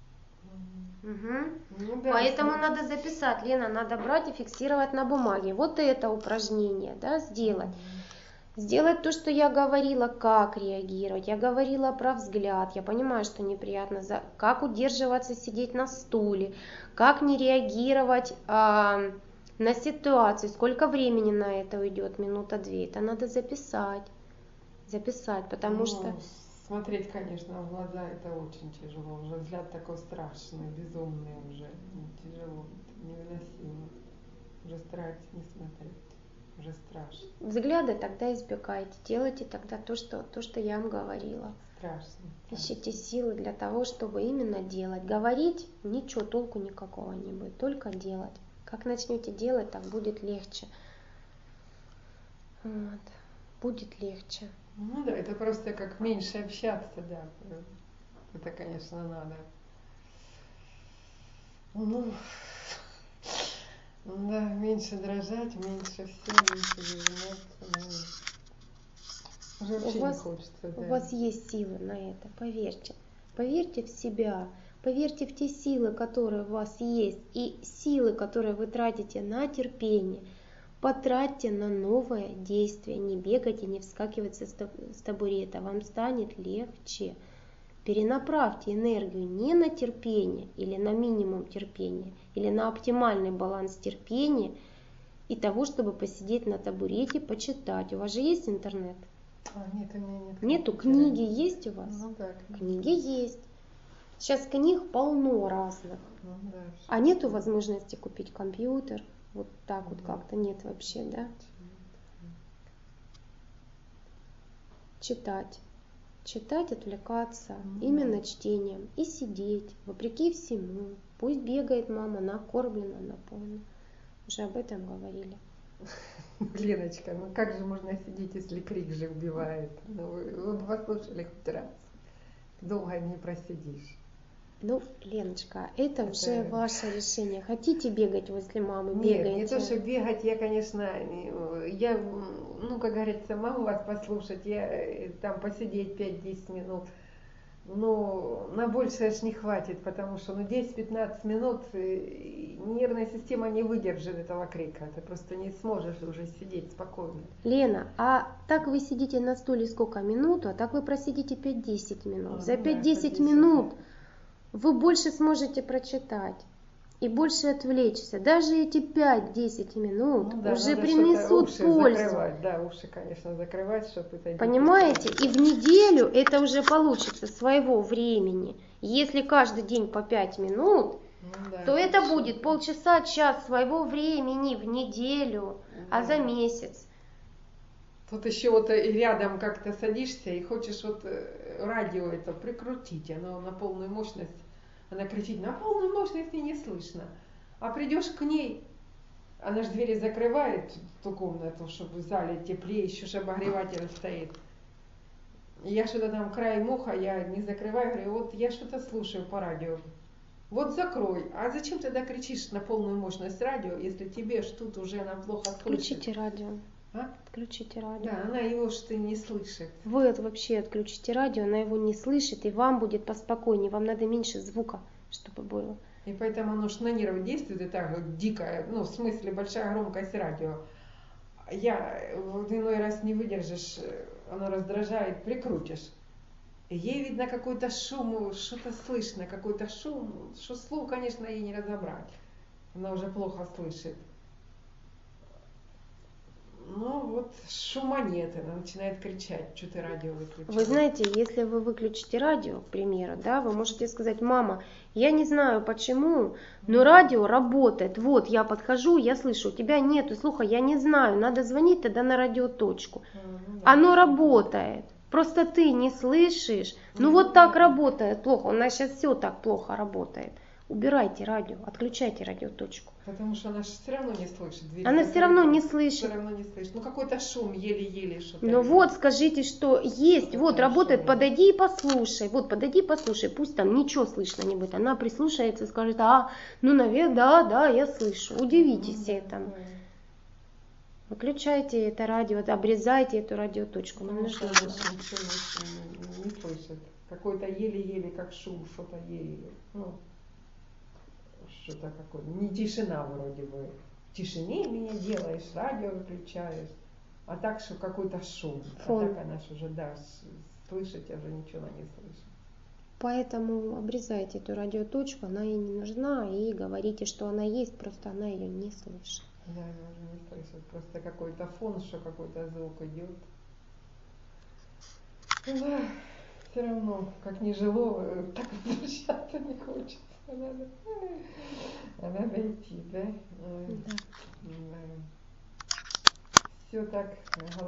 Ну, да, Поэтому надо записать, Лена, надо брать и фиксировать на бумаге. Вот это упражнение, да, сделать. Сделать то, что я говорила, как реагировать. Я говорила про взгляд. Я понимаю, что неприятно. Как удерживаться, сидеть на стуле. Как не реагировать на ситуацию. Сколько времени на это уйдет? Минута-две. Это надо записать. Потому что... Смотреть, конечно, в глаза это очень тяжело. Уже взгляд такой страшный, безумный уже. Тяжело, невыносимо. Уже стараюсь не смотреть. Уже страшно. Взгляды тогда избегайте. Делайте тогда то, что я вам говорила. Страшно. Ищите силы для того, чтобы именно делать. Говорить ничего, толку никакого не будет. Только делать. Как начнете делать, так будет легче. Вот. Будет легче. Ну да, это просто как меньше общаться, да. Это, конечно, надо. Ну, да, меньше дрожать, меньше все, меньше зажиматься. Уже вообще не хочется. Да. У вас есть силы на это, поверьте. Поверьте в себя, поверьте в те силы, которые у вас есть, и силы, которые вы тратите на терпение. Потратьте на новое действие, не бегайте, не вскакивайте с табурета, вам станет легче. Перенаправьте энергию не на терпение или на минимум терпения, или на оптимальный баланс терпения и того, чтобы посидеть на табурете, почитать. У вас же есть интернет? Нет, у меня нет. Нету? Книги есть у вас? Ну да. Книги есть. Сейчас книг полно разных. Ну, да. А нету возможности купить компьютер? Вот так вот как-то нет вообще, да? Читать, отвлекаться именно чтением и сидеть, вопреки всему. Пусть бегает мама, накормлена, напомню. Уже об этом говорили. Леночка, ну как же можно сидеть, если крик же убивает? Ну вы послушали хоть раз. Долго не просидишь. Ну, Леночка, это уже ваше решение. Хотите бегать возле мамы, бегайте. Нет, не то, что бегать, я, конечно, ну, как говорится, могу вас послушать, я там посидеть 5-10 минут, Ну, на большее ж не хватит, потому что 10-15 минут нервная система не выдержит этого крика. Ты просто не сможешь уже сидеть спокойно. Лена, а так вы сидите на стуле сколько? Минуту, а так вы просидите 5-10 минут. За 5-10 минут вы больше сможете прочитать и больше отвлечься. Даже эти 5-10 минут уже принесут пользу. Закрывать. Да, уши, конечно, закрывать, чтобы это... Понимаете? И в неделю это уже получится своего времени. Если каждый день по 5 минут, то это будет полчаса, час своего времени в неделю, а за месяц. Тут еще вот рядом как-то садишься и хочешь вот радио это прикрутить, оно на полную мощность, она кричит на полную мощность и не слышно. А придешь к ней, она же двери закрывает, ту комнату, чтобы в зале теплее, еще же обогреватель стоит. И я что-то там краем уха, я не закрываю, говорю, вот я что-то слушаю по радио. Вот закрой. А зачем тогда кричишь на полную мощность радио, если тебе ж тут уже она плохо слышит? Включите радио. А? Отключите радио. Да, она его что не слышит. Вы вообще отключите радио, она его не слышит, и вам будет поспокойнее, вам надо меньше звука, чтобы было. И поэтому оно ж на нервы действует, и так вот дикая, ну, в смысле, большая громкость радио. В иной раз не выдержишь, оно раздражает, прикрутишь. И ей, видно, какой-то шум, что-то слышно, какой-то шум, что слух, конечно, ей не разобрать. Она уже плохо слышит. Ну вот шума нет, она начинает кричать, что ты радио выключила. Вы знаете, если вы выключите радио, к примеру, да, вы можете сказать: мама, я не знаю почему, но радио работает. Вот я подхожу, я слышу, у тебя нету слуха, я не знаю, надо звонить тогда на радиоточку. Оно работает. Просто ты не слышишь. Ну вот так работает плохо. У нас сейчас все так плохо работает. Убирайте радио, отключайте радиоточку. Потому что она же все равно не слышит. Она все равно не слышит. Все равно не слышит. Ну какой-то шум, еле-еле что-то. Ну вот, скажите, что есть, вот работает, подойди и послушай. Вот, подойди и послушай, пусть там ничего слышно не будет. Она прислушается и скажет: ну, наверное, да, я слышу. Удивитесь этому. Выключайте это радио, обрезайте эту радиоточку. Потому что она ничего не слышит. Какой-то еле-еле, как шум, что-то еле-еле. Ну, что-то какое. Не тишина вроде бы. В тишине меня делаешь, радио выключаешь. А так, что какой-то шум. Фон. А так она же уже, да, слышать, уже ничего она не слышит. Поэтому обрезайте эту радиоточку, она ей не нужна, и говорите, что она есть, просто она ее не слышит. Да, она уже не слышит. Просто какой-то фон, что какой-то звук идет. Да, все равно, как не жило, так возвращаться не хочется. Надо идти, да? Да. Все так.